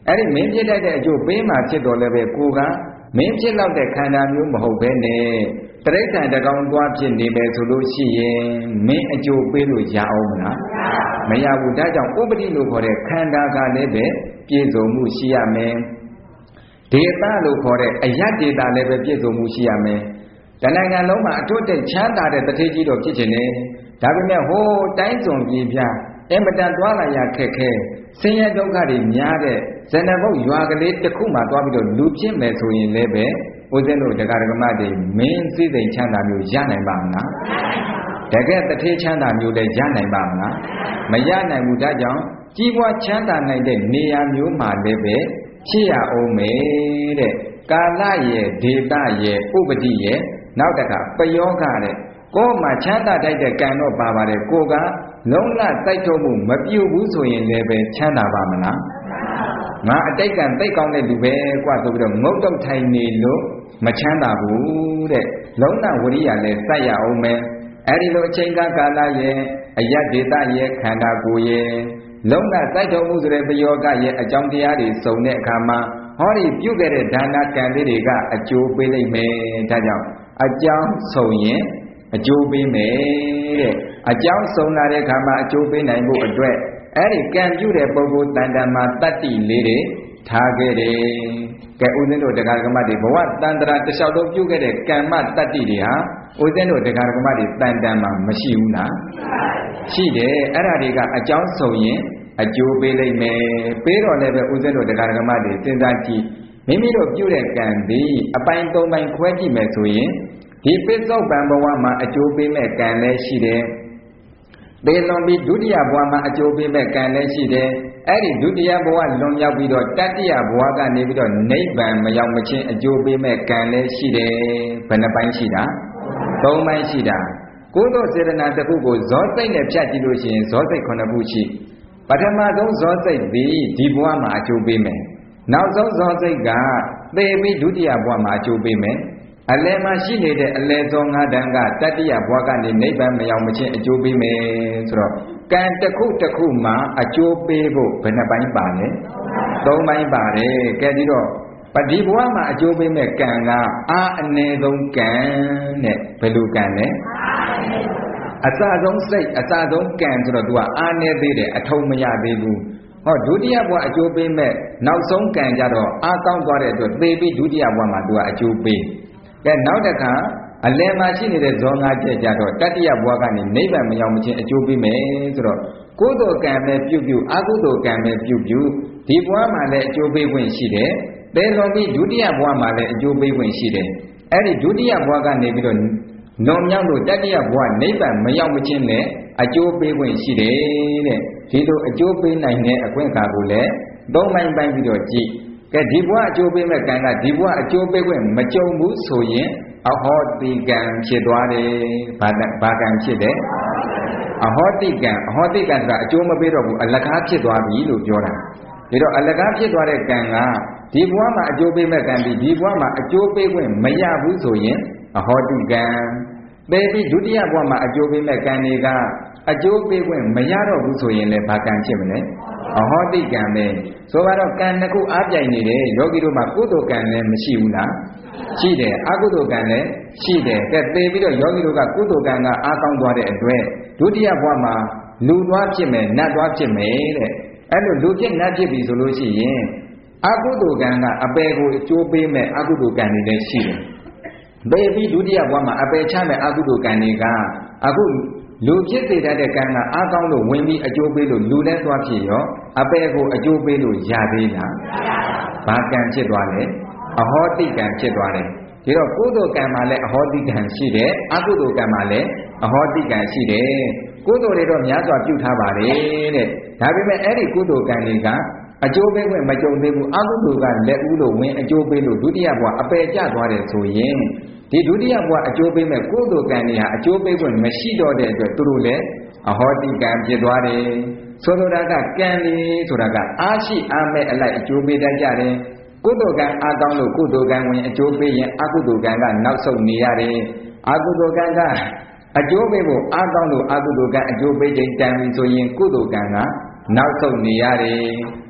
အဲ့ဒီမင်းဖြစ်တဲ့အကျိုးပေးမှဖြစ်တော်လည်းပဲကိုကမင်းဖြစ်လောက်တဲ့ခန္ဓာမျိုးမဟုတ်ဘဲနဲ့တရိစ္ဆာန်တကောင်သွားဖြစ်နေမယ်ဆိုလို့ရှိရင်မင်းအကျိုးပေးလို့ရအောင်မလားမရဘူးဒါကြောင့်ဥပတိလို့ခေါ်တဲ့ခန္ဓာကလည်းပဲပြည့်စုံမှုရှိရမယ်ဒေသလို့ခေါ်တဲ့အယတ်ဒေတာလည်းပဲပြည့်စုံမှုရှိရမယ်တဏ္ဍာလုံးမှာအထွတ်တိတ်ချမ်းသာတဲ့တထေကြီးတော့ဖြစ်ခြင်းနဲ့ဒါပေမဲ့ဟိုးတိုင်းစုံပြည်ပြအင်မတန်သွားလာရခက်ခဲဆင်းရဲဒုက္ခတွေများတဲ့ဇဏဘုတ်ရွာကလေးတစ်ခုမှသွားပြီးတော့လူဖြစ်မယ်ဆိုရင်လည်းပဲဦးဇင်းတို့တရားဓမ္မတွေမင်းစည်းစိမ်ချမ်းသာမျိုးရနိုင်ပါမလားတကယ်တထေချမ်းသာမျိုးလည်းရနိုင်ပါမလားမရနိုင်ဘူးဒါကြောင့်ကြီးပွားချမ်းသာနိုင်တဲ့နေရာမျိုးမှာလည်းပဲဖြစ်ရအောင်မယ်တဲ့ကာလရဲ့ဒေသရဲ့ဥပတိရဲ့နောက်တခါပယောဂတဲ့ကိုယ်မှာချမ်းသာတိုက်တဲ့ကံတော့ပါပါတယ်ကိုကလုံးလစိုက်ထုတ်မှုမပြုဘူးဆိုရင်လည်းပဲချမ်းသာပါမလားငါအတိတ်ကံသိတ်ကောင်းတဲ့လူပဲกว่าဆိုပြီးတော့ငုတ်တုတ်ထိုင်နေလို့မချမ်းသာဘူးတဲ့လုံးလဝရိယလည်းစိုက်ရအောင်မယ်အဲ့ဒီလိုအချိန်ကာလရဲ့အယတ်ဒေသရဲ့ခန္ဓာကိုယ်ရဲ့လုံးလစိုက်ထုတ်မှုဆိုတဲ့ပယောဂရဲ့အကြောင်းတရားတွေစုံတဲ့အခါမှာဟောဒီပြုခဲ့တဲ့ဒါနကံလေးတွေကအကျိုးပေးလိုက်မယ်ဒါကြောင့်အကြောင်းစုံရင်အကျိုးပေးမယ်တဲ့အကြောင်းစုံလာတဲ့အခါမှာအကျိုးပေးနိုင်ဖို့အတွက်အဲ့ဒီကံပြုတဲ့ပုဂ္ဂိုလ်တန်တမှာတတ္တိလေးတွေထားခဲ့တယ်ကဲဦးဇင်းတို့တရားဓမ္မတွေဘဝတန်တရာတစ်လျှောက်လုံးပြုခဲ့တဲ့ကမ္မတတ္တိတွေဟာဦးဇင်းတို့တရားဓမ္မတွေတန်တမှာမရှိဘူးလားရှိတယ်အဲ့ဒါတွေကအကြောင်းစုံရင်အကျိုးပေးလိုက်မယ်ပေးတော့လည်းပဲဦးဇင်းတို့တရားဓမ္မတွေစဉ်းစားကြည့်မိမိတို့ပြုတဲ့ကံဒီအပိုင်းသုံးပိုင်းခွဲကြည့်မယ်ဆိုရင်ဒီပစ္စုပန်ဘဝမှာအကျိုးပေးမဲ့ကံလည်းရှိတယ်သေလွန်ပြီးဒုတိယဘဝမှာအကျိုးပေးမဲ့ကံလည်းရှိတယ်အဲ့ဒီဒုတိယဘဝလွန်ရောက်ပြီးတော့တတိယဘဝကနေပြီးတော့နိဗ္ဗာန်မရောက်မချင်းအကျိုးပေးမဲ့ကံလည်းရှိတယ်ဘယ်နှပိုင်းရှိတာသုံးပိုင်းရှိတာကိုယ်တော်စေတနာတစ်ခုကိုဇောစိတ်နဲ့ဖြတ်ကြည့်လို့ရှိရင်ဇောစိတ်ခုနှစ်ခုရှိပထမဆုံးဇောစိတ်ပြီးဒီဘဝမှာအကျိုးပေးမယ်နောက်ဆုံးဇောစိတ်ကသေပြီးဒုတိယဘဝမှာအကျိုးပေးမယ်အလယ်မှာရှိနေတဲ့အလယ်ဆုံးငါးတန်းကတတိယဘဝကနေနိဗ္ဗာန်မရောက်မချင်းအကျိုးပေးမယ်ဆိုတော့ကံတစ်ခုတစ်ခုမှာအကျိုးပေးဖို့ဘယ်နှပိုင်းပါလဲသုံးပိုင်းပါတယ်ကဲဒီတော့ပဒီဘဝမှာအကျိုးပေးမဲ့ကံကအာအနည်းဆုံးကံနဲ့ဘယ်လိုကံလဲအစဆုံးစိတ်အစဆုံးကံဆိုတော့ तू ကအာနေသေးတယ်အထုံမရသေးဘူးဟောဒုတိယဘဝအကျိုးပေးမဲ့နောက်ဆုံးကံကြတော့အာကောင်းသွားတဲ့အတွက်သေပြီးဒုတိယဘဝမှာ तू ကအကျိုးပေးကဲနောက်တစ်ခါအလယ်မှာရှိနေတဲ့ဇောငါးချက်ကြတော့တတိယဘဝကနေနိဗ္ဗာန်မရောက်မချင်းအကျိုးပေးမယ်ဆိုတော့ကုသိုလ်ကံပဲပြုပြုအကုသိုလ်ကံပဲပြုပြုဒီဘဝမှာလည်းအကျိုးပေးခွင့်ရှိတယ်။သေလွန်ပြီးဒုတိယဘဝမှာလည်းအကျိုးပေးခွင့်ရှိတယ်။အဲ့ဒီဒုတိယဘဝကနေပြီးတော့လွန်မြောက်လို့တတိယဘဝနိဗ္ဗာန်မရောက်မချင်းလည်းအကျိုးပေးခွင့်ရှိတယ်တဲ့။ဒီလိုအကျိုးပေးနိုင်တဲ့အခွင့်အခါကိုလည်းသုံးပိုင်းပိုင်းပြီးတော့ကြည့်ကဲဒီဘဝအကျိုးပေးမဲ့ကံကဒီဘဝအကျိုးပေးခွင့်မကြုံဘူးဆိုရင်အဟောတိကံဖြစ်သွားတယ်ဘာဘာကံဖြစ်တယ်အဟောတိကံအဟောတိကံဆိုတာအကျိုးမပေးတော့ဘူးအလကားဖြစ်သွားပြီလို့ပြောတာဒါတော့အလကားဖြစ်သွားတဲ့ကံကဒီဘဝမှာအကျိုးပေးမဲ့ကံဒီဒီဘဝမှာအကျိုးပေးခွင့်မရဘူးဆိုရင်အဟောတိကံပေပြီးဒုတိယဘဝမှာအကျိုးပေးမဲ့ကံတွေကအကျိုးပေးခွင့်မရတော့ဘူးဆိုရင်လည်းဘာကံဖြစ်မလဲအဟောတိကံပဲဆိုတော့ကံတစ်ခုအားပြိုင်နေတယ်ယောဂီတို့မှာကုသိုလ်ကံလည်းမရှိဘူးလားရှိတယ်အကုသိုလ်ကံလည်းရှိတယ်ကဲသေပြီးတော့ယောဂီတို့ကကုသိုလ်ကံကအားကောင်းသွားတဲ့အတွက်ဒုတိယဘဝမှာလူသွားဖြစ်မယ်နတ်သွားဖြစ်မယ်တဲ့အဲ့လိုလူဖြစ်နတ်ဖြစ်ပြီဆိုလို့ရှိရင်အကုသိုလ်ကံကအပယ်ကိုအကျိုးပေးမဲ့အကုသိုလ်ကံတွေလည်းရှိတယ်သေပြီးဒုတိယဘဝမှာအပယ်ချမဲ့အကုသိုလ်ကံတွေကအခုလူဖြစ်စေတတ်တဲ့ကံကအားကောင်းလို့ဝင်ပြီးအကျိုးပေးလို့လူလည်းသွားဖြစ်ရောအပယ်ကိုအကျိုးပေးလို့ရသေးလားဘာကံဖြစ်သွားလဲအဟောတိကံဖြစ်သွားတယ်ဒီတော့ကုသိုလ်ကံမှာလည်းအဟောတိကံရှိတယ်အကုသိုလ်ကံမှာလည်းအဟောတိကံရှိတယ်ကုသိုလ်တွေတော့များစွာပြုထားပါတယ်တဲ့ဒါပေမဲ့အဲ့ဒီကုသိုလ်ကံတွေကအကျိုးပေးခွင့်မကြုံသေးဘူးအကုသိုလ်ကလက်ဦးလို့ဝင်အကျိုးပေးလို့ဒုတိယဘဝအပယ်ကျသွားတယ်ဆိုရင်ဒီဒုတိယဘဝအကျိုးပေးမဲ့ကုသိုလ်ကံတွေဟာအကျိုးပေးခွင့်မရှိတော့တဲ့အတွက်သူတို့လည်းအဟောတိကံဖြစ်သွားတယ်ဆိုလိုတာကကံတွေဆိုတာကအားရှိအားမဲ့အလိုက်အကျိုးပေးတတ်ကြတယ်ကုသိုလ်ကံအားကောင်းလို့ကုသိုလ်ကံဝင်အကျိုးပေးရင်အကုသိုလ်ကံကနောက်ဆုတ်နေရတယ်အကုသိုလ်ကံကအကျိုးပေးဖို့အားကောင်းလို့အကုသိုလ်ကံအကျိုးပေးခြင်းတန်ပြီဆိုရင်ကုသိုလ်ကံကနောက်ဆုတ်နေရတယ်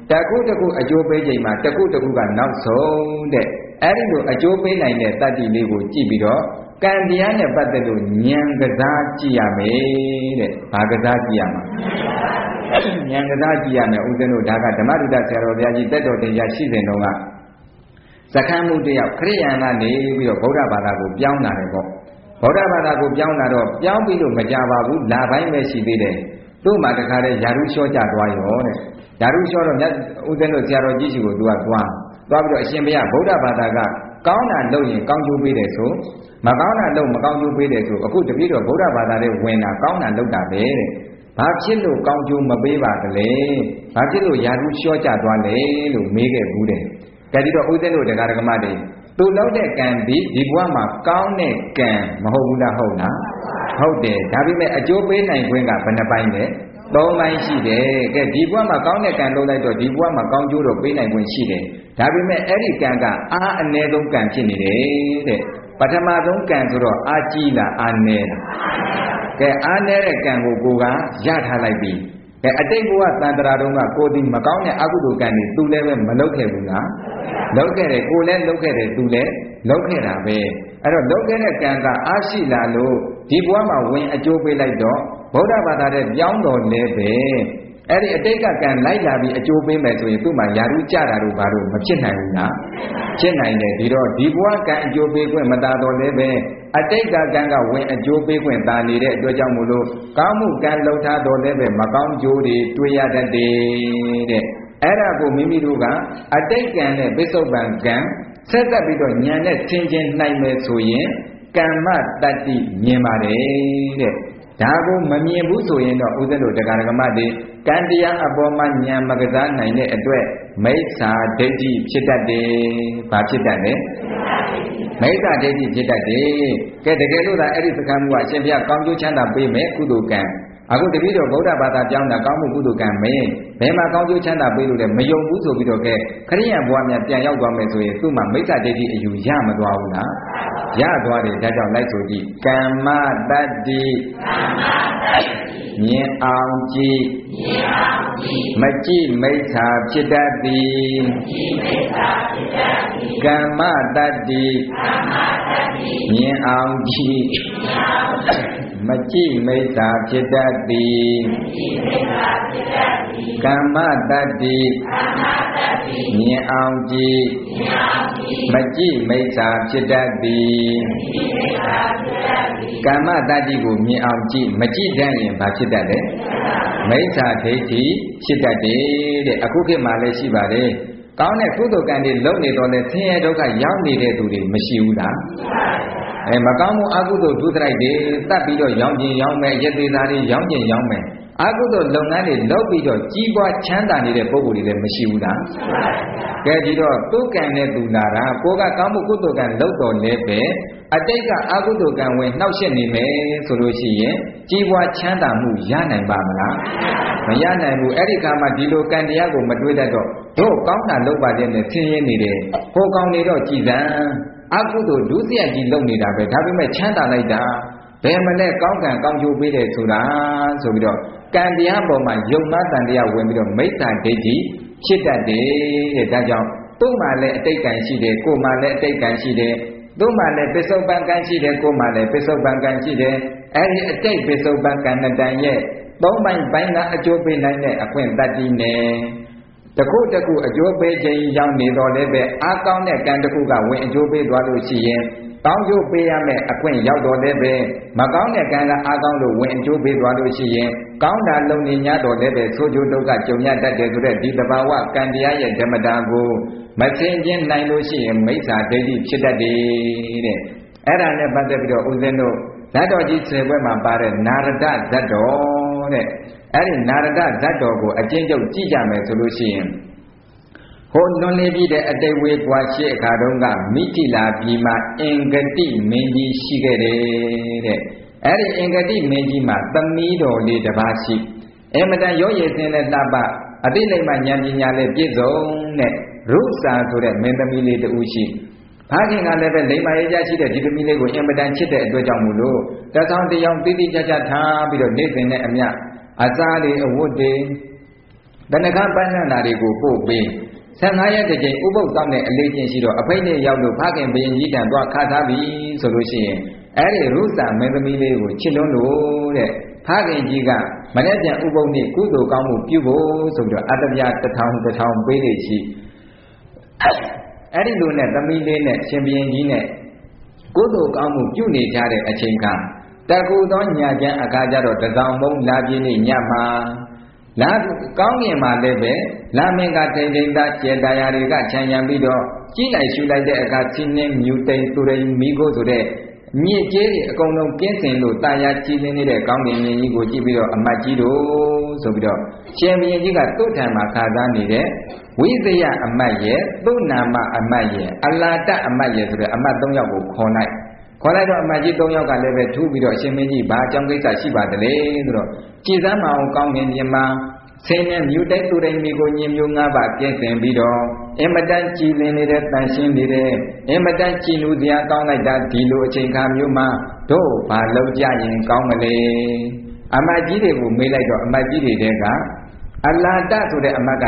တကုတကုအကျိုးပေးချိန်မှာတကုတကုကနောက်ဆုံးတဲ့အဲ့ဒီလိုအကျိုးပေးနိုင်တဲ့တတ္တိလေးကိုကြည့်ပြီးတော့ကံတရားနဲ့ပတ်သက်လို့ဉာဏ်ကစားကြည့်ရမယ်တဲ့။ဘာကစားကြည့်ရမှာ။ဉာဏ်ကစားကြည့်ရမယ်ဦးဇင်းတို့ဒါကဓမ္မဒုဒဆရာတော်ဘုရားကြီးတက်တော်တင်ရရှိစဉ်တုန်းကစခန်းမှုတယောက်ခရိယန်ကနေပြီးတော့ဗုဒ္ဓဘာသာကိုပြောင်းလာတယ်ပေါ့ဗုဒ္ဓဘာသာကိုပြောင်းလာတော့ပြောင်းပြီးလို့မကြပါဘူးလာပိုင်းပဲရှိသေးတယ်သူ့မှာတခါတည်းယာရုလျှောကြသွားရောတဲ့ယာရုလျှောတော့မြတ်ဦးဇင်းတို့ဆရာတော်ကြီးရှိကိုသူကသွားသွားပြီးတော့အရှင်ဘုရားဗုဒ္ဓဘာသာကကောင်းတာလုပ်ရင်ကောင်းကျိုးပေးတယ်ဆိုမကောင်းတာလုပ်မကောင်းကျိုးပေးတယ်ဆိုအခုတပည့်တော်ဗုဒ္ဓဘာသာနဲ့ဝင်တာကောင်းတာလုပ်တာပဲတဲ့ဘာဖြစ်လို့ကောင်းကျိုးမပေးပါသလဲဘာဖြစ်လို့ယာရုလျှောကြသွားလဲလို့မေးခဲ့ဘူးတဲ့ကြည့်တော့ဦးဇင်းတို့တရားဓမ္မတွေသူလုပ်တဲ့ကံဒီဒီဘဝမှာကောင်းတဲ့ကံမဟုတ်ဘူးလားဟုတ်လားဟုတ်တယ်ဒါပေမဲ့အကျိုးပေးနိုင်ခွင့်ကဘယ်နှပိုင်းလဲသုံးပိုင်းရှိတယ်ကဲဒီဘဝမှာကောင်းတဲ့ကံလုပ်လိုက်တော့ဒီဘဝမှာကောင်းကျိုးတော့ပေးနိုင်ခွင့်ရှိတယ်ဒါပေမဲ့အဲ့ဒီကံကအားအနည်းဆုံးကံဖြစ်နေတယ်တဲ့ပထမဆုံးကံဆိုတော့အားကြီးလားအားနည်းလားကဲအားနည်းတဲ့ကံကိုကိုကရထားလိုက်ပြီကဲအတိတ်ဘဝတန်တရာတုန်းကကိုဒီမကောင်းတဲ့အကုသိုလ်ကံတွေသူလည်းပဲမလုပ်ခဲ့ဘူးလားလုပ်ခဲ့တယ်ကိုလည်းလုပ်ခဲ့တယ်သူလည်းလုပ်ခဲ့တာပဲအဲ့တော့လုပ်ခဲ့တဲ့ကံကအားရှိလာလို့ဒီဘဝမှာဝင်အကျိုးပေးလိုက်တော့ဗုဒ္ဓဘာသာတဲ့ပြောင်းတော်လဲပဲအဲ့ဒီအတိတ်ကကံလိုက်လာပြီးအကျိုးပေးမယ်ဆိုရင်သူ့မှာယာရုကြတာတို့ဘာလို့မဖြစ်နိုင်ဘူးလားဖြစ်နိုင်တယ်ဒီတော့ဒီဘဝကံအကျိုးပေးခွင့်မတာတော်လဲပဲအတိတ်ကကံကဝင်အကျိုးပေးခွင့်တာနေတဲ့အတွက်ကြောင့်မို့လို့ကောင်းမှုကံလှုပ်ထားတော်လဲပဲမကောင်းကျိုးတွေတွေ့ရတတ်တယ်တဲ့အဲ့ဒါကိုမိမိတို့ကအတိတ်ကံနဲ့ပိဿုပံကံဆက်သက်ပြီးတော့ဉာဏ်နဲ့သင်ခြင်းနိုင်မယ်ဆိုရင်ကမ္မတတ္တိမြင်ပါတယ်တဲ့ဒါကိုမမြင်ဘူးဆိုရင်တော့ဥဒ္ဒတို့တရားဓမ္မတွေကံတရားအပေါ်မှာဉာဏ်မကစားနိုင်တဲ့အတွက်မိစ္ဆာဒိဋ္ဌိဖြစ်တတ်တယ်။ဘာဖြစ်တတ်လဲ။မိစ္ဆာဒိဋ္ဌိဖြစ်တတ်တယ်။ကဲတကယ်လို့သာအဲ့ဒီစကားမှုကအရှင်ဘုရားကောင်းကျိုးချမ်းသာပေးမယ်ကုသိုလ်ကံအခုတပည့်တော်ဗုဒ္ဓဘာသာပြောင်းတာကောင်းမှုကုသိုလ်ကံမင်းဘယ်မှာကောင်းကျိုးချမ်းသာပေးလို့လဲမယုံဘူးဆိုပြီးတော့ကဲခရိယံဘဝများပြန်ရောက်သွားမယ်ဆိုရင်သူ့မှာမိစ္ဆာဒိဋ္ဌိအယူရမသွားဘူးလားရသွားတယ်ဒါကြောင့်လိုက်ဆိုကြည့်ကမ္မတတ္တိမြင်အောင်ကြည့်မကြည့်မိစ္ဆာဖြစ်တတ်သည်ကမ္မတတ္တိမြင်အောင်ကြည့်မကြည့်မိစ္ဆာဖြစ်တတ်သည်ကမ္မတတ္တိမြင်အောင်ကြည့်မကြည့်မိစ္ဆာဖြစ်တတ်သည်ကမ္မတတ္တိကိုမြင်အောင်ကြည့်မကြည့်တတ်ရင်ဘာဖြစ်တတ်လဲမိစ္ဆာဒိဋ္ဌိဖြစ်တတ်တယ်တဲ့အခုခေတ်မှာလည်းရှိပါတယ်ကောင်းတဲ့ကုသိုလ်ကံတွေလုပ်နေတော့လဲဆင်းရဲဒုက္ခရောက်နေတဲ့သူတွေမရှိဘူးလားအဲမကောင်းမှုအကုသိုလ်ဒုစရိုက်တွေတတ်ပြီးတော့ရောင်းကျင်ရောင်းမယ်ရသေးသားတွေရောင်းကျင်ရောင်းမယ်အကုသိုလ်လုပ်ငန်းတွေလုပ်ပြီးတော့ကြီးပွားချမ်းသာနေတဲ့ပုဂ္ဂိုလ်တွေလည်းမရှိဘူးလားကဲဒီတော့သူကံနဲ့သူလာတာကိုကကောင်းမှုကုသိုလ်ကံလုပ်တော်လဲပဲအတိတ်ကအကုသိုလ်ကံဝင်နှောက်ရှက်နေမယ်ဆိုလို့ရှိရင်ကြီးပွားချမ်းသာမှုရနိုင်ပါမလားမရနိုင်ဘူးအဲ့ဒီခါမှာဒီလိုကံတရားကိုမတွေးတတ်တော့တို့ကောင်းတာလုပ်ပါတဲ့နဲ့ဆင်းရဲနေတယ်ဟိုကောင်းနေတော့ကြည်စံအကုသိုလ်ဒုစရိုက်ကြီးလုပ်နေတာပဲဒါပေမဲ့ချမ်းသာလိုက်တာဘယ်မလဲကောင်းကံကောင်းကျိုးပေးတယ်ဆိုတာဆိုပြီးတော့ကံတရားပေါ်မှာယုံမှတန်တရားဝင်ပြီးတော့မိစ္ဆာဒိဋ္ဌိဖြစ်တတ်တယ်တဲ့ဒါကြောင့်သူ့မှာလည်းအတိတ်ကံရှိတယ်ကိုယ်မှာလည်းအတိတ်ကံရှိတယ်သူ့မှာလည်းပစ္စုပန်ကံရှိတယ်ကိုယ်မှာလည်းပစ္စုပန်ကံရှိတယ်အဲဒီအတိတ်ပစ္စုပန်ကံနှစ်တန်ရဲ့သုံးပိုင်းပိုင်းကအကျိုးပေးနိုင်တဲ့အခွင့်တတ္တိနဲ့တခုတခုအကျိုးပေးခြင်းရောက်နေတော့လည်းပဲအားကောင်းတဲ့ကံတစ်ခုကဝင်အကျိုးပေးသွားလို့ရှိရင်ကောင်းကျိုးပေးရမယ့်အခွင့်ရောက်တော့လည်းပဲမကောင်းတဲ့ကံကအားကောင်းလို့ဝင်အကျိုးပေးသွားလို့ရှိရင်ကောင်းတာလုံးနေ냐တော့လည်းပဲဆိုးကျိုးဒုက္ခကြုံရတတ်တယ်ဆိုတဲ့ဒီတဘာဝကံတရားရဲ့ဓမ္မတာကိုမသိချင်းနိုင်လို့ရှိရင်မိစ္ဆာဒိဋ္ဌိဖြစ်တတ်တယ်တဲ့အဲ့ဒါနဲ့ပတ်သက်ပြီးတော့ဦးဇင်းတို့ဇတ်တော်ကြီးဆယ်ဘွဲ့မှာပါတဲ့နာရဒဇတ်တော်တဲ့အဲ့ဒီနာရဒဇတ်တော်ကိုအကျဉ်းချုပ်ကြည့်ကြမယ်ဆိုလို့ရှိရင်ဟိုလွန်နေပြီတဲ့အတိတ်ဝေကွာရှိအခါတုန်းကမိတိလာပြည်မှာအင်္ဂတိမင်းကြီးရှိခဲ့တယ်တဲ့အဲ့ဒီအင်္ဂတိမင်းကြီးမှာသမီးတော်လေးတစ်ပါးရှိအမတန်ရောရည်စင်းတဲ့လှပအတိလိမ္မာဉာဏ်ပညာနဲ့ပြည့်စုံတဲ့ရုစာဆိုတဲ့မင်းသမီးလေးတူရှိဘာခင်ကလည်းပဲလိမ္မာရေးကြရှိတဲ့ဒီသမီးလေးကိုအင်မတန်ချစ်တဲ့အတွက်ကြောင့်မို့လို့တဆောင်တယောက်တိတိကျကျထားပြီးတော့နေစဉ်နဲ့အမျှအစားတွေအဝတ်တွေတဏ္ဍကပန်းနန္ဒာတွေကိုပို့ပေးဆယ်ငါးရက်တစ်ကြိမ်ဥပုသ်တောင်းတဲ့အလေးချင်းရှိတော့အဖိတ်နဲ့ရောက်လို့ဖခင်ဘုရင်ကြီးတန်သွားခါထားပြီဆိုလို့ရှိရင်အဲ့ဒီရုစာမင်းသမီးလေးကိုချစ်လွန်းလို့တဲ့ဖခင်ကြီးကမနေ့ပြန်ဥပုသ်နေ့ကုသိုလ်ကောင်းမှုပြုဖို့ဆိုပြီးတော့အတ္တပြတစ်ထောင်တစ်ထောင်ပေးလေရှိအဲ့ဒီလိုနဲ့သမီးလေးနဲ့ရှင်ဘုရင်ကြီးနဲ့ကုသိုလ်ကောင်းမှုပြုနေကြတဲ့အချိန်ကတကူသောညာကျမ်းအခါကျတော့တစောင်းမုံလာပြင်းနေညမှာလာကောင်းငင်မှာလည်းပဲလာမင်းကတိမ်တိမ်သားကျဲတရားတွေကခြံရံပြီးတော့ကြီးလိုက်ရှူလိုက်တဲ့အခါစီးနှင်းမြူတိမ်သူရိမိကိုဆိုတဲ့မြစ်ကျဲတွေအကုန်လုံးကင်းစင်လို့တာယာကြီးလင်းနေတဲ့ကောင်းကင်မြင်ကြီးကိုကြည့်ပြီးတော့အမတ်ကြီးတို့ဆိုပြီးတော့ရှင်ဘုရင်ကြီးကသူ့ထံမှာခါသားနေတဲ့ဝိဇယအမတ်ရဲ့သူ့နာမအမတ်ရဲ့အလာတအမတ်ရဲ့ဆိုတဲ့အမတ်၃ယောက်ကိုခေါ်လိုက်ခေါ်လိုက်တော့အမတ်ကြီး၃ယောက်ကလည်းပဲထူးပြီးတော့အရှင်မင်းကြီးဘာအကြောင်းကိစ္စရှိပါသလဲဆိုတော့ကြည်စမ်းမအောင်ကောင်းကင်မြင်မှာဆင်းရဲမြူတိုက်သူတိုင်းမိကိုညင်မျိုးငါးပါးကျင့်စဉ်ပြီးတော့အင်မတန်ကြည်လင်နေတဲ့တန်ရှင်းနေတဲ့အင်မတန်ကြည်နူစရာကောင်းလိုက်တာဒီလိုအချိန်ခါမျိုးမှာတို့ဘာလုပ်ကြရင်ကောင်းမလဲအမတ်ကြီးတွေကိုမေးလိုက်တော့အမတ်ကြီးတွေတဲကအလာတဆိုတဲ့အမတ်က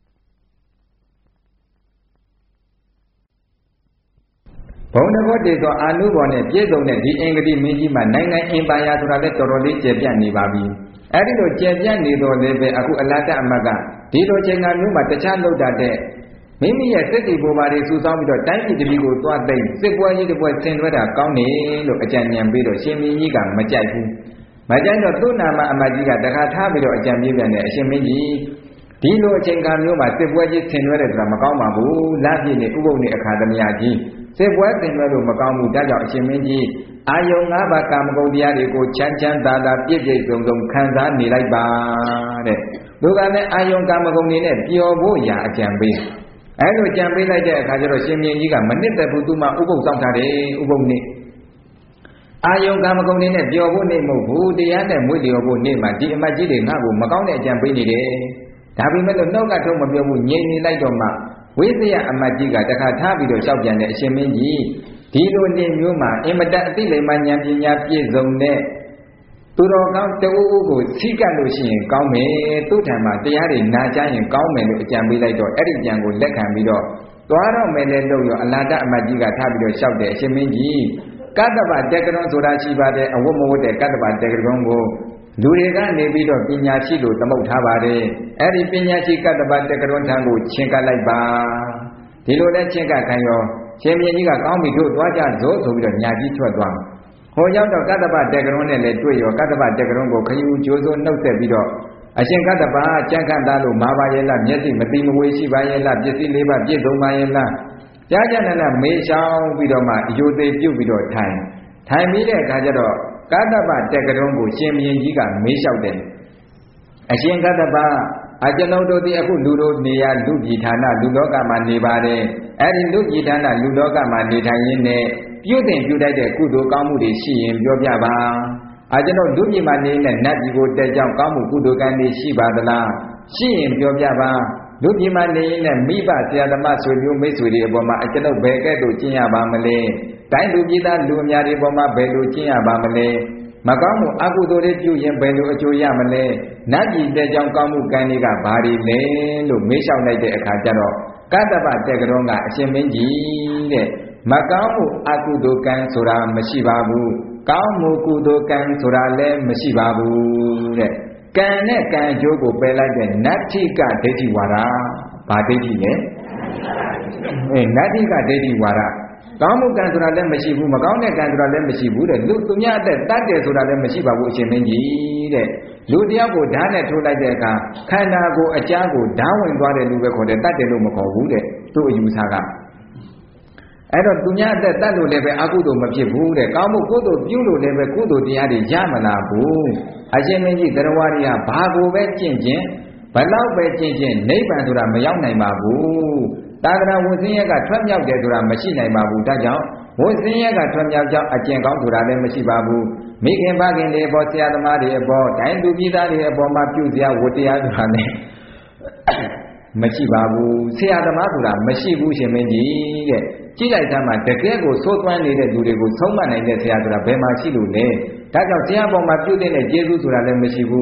ဘုံတဘောတည်သောအာနုဘောနဲ့ပြည့်စုံတဲ့ဒီအင်္ဂတိမင်းကြီးမှာနိုင်ငံအင်ပါယာဆိုတာလည်းတော်တော်လေးကျေပြန့်နေပါပြီအဲ့ဒီလိုကျေပြန့်နေတော့လည်းပဲအခုအလာတအမတ်ကဒီလိုချိန်ကမျိုးမှာတခြားလောက်တဲ့မိမိရဲ့စိတ်တည်ပေါ်ပါတွေစူဆောင်းပြီးတော့တိုင်းပြည်တပြည်ကိုသွားသိမ့်စစ်ပွဲကြီးတစ်ပွဲဆင်နွှဲတာကောင်းနေလို့အကြံဉာဏ်ပြီးတော့ရှင်မင်းကြီးကမကြိုက်ဘူးမကြိုက်တော့သူ့နာမအမတ်ကြီးကတခါထားပြီးတော့အကြံပေးပြန်တယ်အရှင်မင်းကြီးဒီလိုအချိန်ကမျိုးမှာစစ်ပွဲကြီးဆင်နွှဲတယ်ဆိုတာမကောင်းပါဘူးလပြည့်နေဥပုသ်နေအခါသမယကြီးစစ်ပွဲဆင်နွှဲလို့မကောင်းဘူးဒါကြောင့်အရှင်မင်းကြီးအာယုံ၅ပါးကာမဂုဏ်တရားတွေကိုချမ်းချမ်းသာသာပြည့်ပြည့်စုံစုံခံစားနေလိုက်ပါတဲ့သူကလည်းအာယုံကာမဂုဏ်တွေနဲ့ပျော်ဖို့ရာအကြံပေးအဲလိုကြံပေးလိုက်တဲ့အခါကျတော့ရှင်မင်းကြီးကမနစ်သက်ဘူးသူမှဥပုသ်ဆောင်ထားတယ်ဥပုသ်နေ့အာယုံကာမဂုဏ်တွေနဲ့ပျော်ဖို့နေမဟုတ်ဘူးတရားနဲ့မွေ့လျော်ဖို့နေမှာဒီအမတ်ကြီးတွေငါ့ကိုမကောင်းတဲ့အကြံပေးနေတယ်ဒါပေမဲ့လို့နှုတ်ကထုံးမပြောဘူးငြိမ်နေလိုက်တော့မှဝိဇယအမတ်ကြီးကတခါထားပြီးတော့လျှောက်ပြန်တဲ့အရှင်မင်းကြီးဒီလိုနေမျိုးမှာအင်မတန်အသိလိမ္မာဉာဏ်ပညာပြည့်စုံတဲ့သူတော်ကောင်းတဦးဦးကိုစီးကပ်လို့ရှိရင်ကောင်းမယ်သူ့ထံမှာတရားတွေနာကြားရင်ကောင်းမယ်လို့အကြံပေးလိုက်တော့အဲ့ဒီကြံကိုလက်ခံပြီးတော့သွားတော့မယ်လေလို့ရောအလာတအမတ်ကြီးကထားပြီးတော့လျှောက်တယ်အရှင်မင်းကြီးကတ္တဗတေကရွန်ဆိုတာရှိပါတယ်အဝတ်မဝတ်တဲ့ကတ္တဗတေကရွန်ကိုလူတွေကနေပြီးတော့ပညာရှိလို့သမုတ်ထားပါတယ်အဲ့ဒီပညာရှိကတ္တဗတေကရွန်ထံကိုချင်းကပ်လိုက်ပါဒီလိုလဲချင်းကပ်ခိုင်းရောရှင်မြင်းကြီးကကောင်းပြီတို့သွားကြဇိုးဆိုပြီးတော့ညာကြီးထွက်သွားဟိုရောက်တော့ကတ္တဗတေကရွန်နဲ့လည်းတွေ့ရောကတ္တဗတေကရွန်ကိုခယူကျိုးစိုးနှုတ်ဆက်ပြီးတော့အရှင်ကတ္တဗကြံ့ခန့်သားလို့မာပါရဲ့လားမျက်စိမသိမဝေရှိပါရဲ့လားပစ္စည်းလေးပါပြည့်စုံပါရဲ့လားကြားကြနနာမေးချောင်းပြီးတော့မှအယုသေးပြုတ်ပြီးတော့ထိုင်ထိုင်ပြီးတဲ့အခါကျတော့ကတ္တဗတေကရွန်ကိုရှင်မြင်းကြီးကမေးလျှောက်တယ်အရှင်ကတ္တဗအကျွန်ုပ်တို့ဒီအခုလူတို့နေရလူပြည်ဌာနလူလောကမှာနေပါတယ်အဲ့ဒီလူပြည်ဌာနလူလောကမှာနေထိုင်ရင်းနဲ့ပြုတင်ပြုတတ်တဲ့ကုသိုလ်ကောင်းမှုတွေရှိရင်ပြောပြပါအကျွန်ုပ်လူပြည်မှာနေတဲ့နတ်ပြည်ကိုတက်ကြောင်းကောင်းမှုကုသိုလ်ကံတွေရှိပါသလားရှိရင်ပြောပြပါလူပြည်မှာနေရင်လည်းမိဘဆရာသမားဆွေမျိုးမိတ်ဆွေတွေအပေါ်မှာအကျွန်ုပ်ဘယ်ကဲ့သို့ကျင့်ရပါမလဲတိုင်းလူပြည်သားလူအများတွေအပေါ်မှာဘယ်လိုကျင့်ရပါမလဲမကောင်းမှုအကုသိုလ်တွေပြုရင်ဘယ်လိုအကျိုးရမလဲနတ်ပြည်တဲ့ကြောင့်ကောင်းမှုကံတွေကဘာတွေလဲလို့မေးလျှောက်လိုက်တဲ့အခါကျတော့ကတ္တဗတေကရွန်ကအရှင်မင်းကြီးတဲ့မကောင်းမှုအကုသိုလ်ကံဆိုတာမရှိပါဘူးကောင်းမှုကုသိုလ်ကံဆိုတာလည်းမရှိပါဘူးတဲ့ကံနဲ့ကံအကျိုးကိုပယ်လိုက်တဲ့နတ္ထိကဒိဋ္ဌိဝါဒဘာဒိဋ္ဌိလဲအဲနတ္ထိကဒိဋ္ဌိဝါဒကောင်းမှုကံဆိုတာလည်းမရှိဘူးမကောင်းတဲ့ကံဆိုတာလည်းမရှိဘူးတဲ့လူသူများအသက်တတ်တယ်ဆိုတာလည်းမရှိပါဘူးအရှင်မင်းကြီးတဲ့လူတယောက်ကိုဓာတ်နဲ့ထိုးလိုက်တဲ့အခါခန္ဓာကိုယ်အကြားကိုဓာတ်ဝင်သွားတယ်လို့ပဲခေါ်တယ်တတ်တယ်လို့မခေါ်ဘူးတဲ့သူ့အယူဆကအဲ့တော့သူများအသက်တတ်လို့လည်းပဲအကုသိုလ်မဖြစ်ဘူးတဲ့ကောင်းမှုကုသိုလ်ပြုလို့လည်းပဲကုသိုလ်တရားတွေရမလာဘူးအရှင်မင်းကြီးတရားဝါရီကဘာကိုပဲကျင့်ကျင့်ဘလောက်ပဲကျင့်ကျင့်နိဗ္ဗာန်ဆိုတာမရောက်နိုင်ပါဘူးသာသနာဝဆင်းရဲကထွက်မြောက်တယ်ဆိုတာမရှိနိုင်ပါဘူးဒါကြောင့်ဝဆင်းရဲကထွက်မြောက်ကြောင်းအကျင့်ကောင်းဆိုတာလည်းမရှိပါဘူးမိခင်ဖခင်တွေအပေါ်ဆရာသမားတွေအပေါ်တိုင်းသူပြည်သားတွေအပေါ်မှာပြုစရာဝတ္တရားဆိုတာလည်းမရှိပါဘူးဆရာသမားဆိုတာမရှိဘူးရှင်မင်းကြီးတဲ့ကြည့်လိုက်သမ်းမှာတကယ်ကိုသိုးသွမ်းနေတဲ့လူတွေကိုဆုံးမနိုင်တဲ့ဆရာဆိုတာဘယ်မှာရှိလို့လဲဒါကြောင့်ဆရာပေါ်မှာပြုတဲ့ကျေးဇူးဆိုတာလည်းမရှိဘူး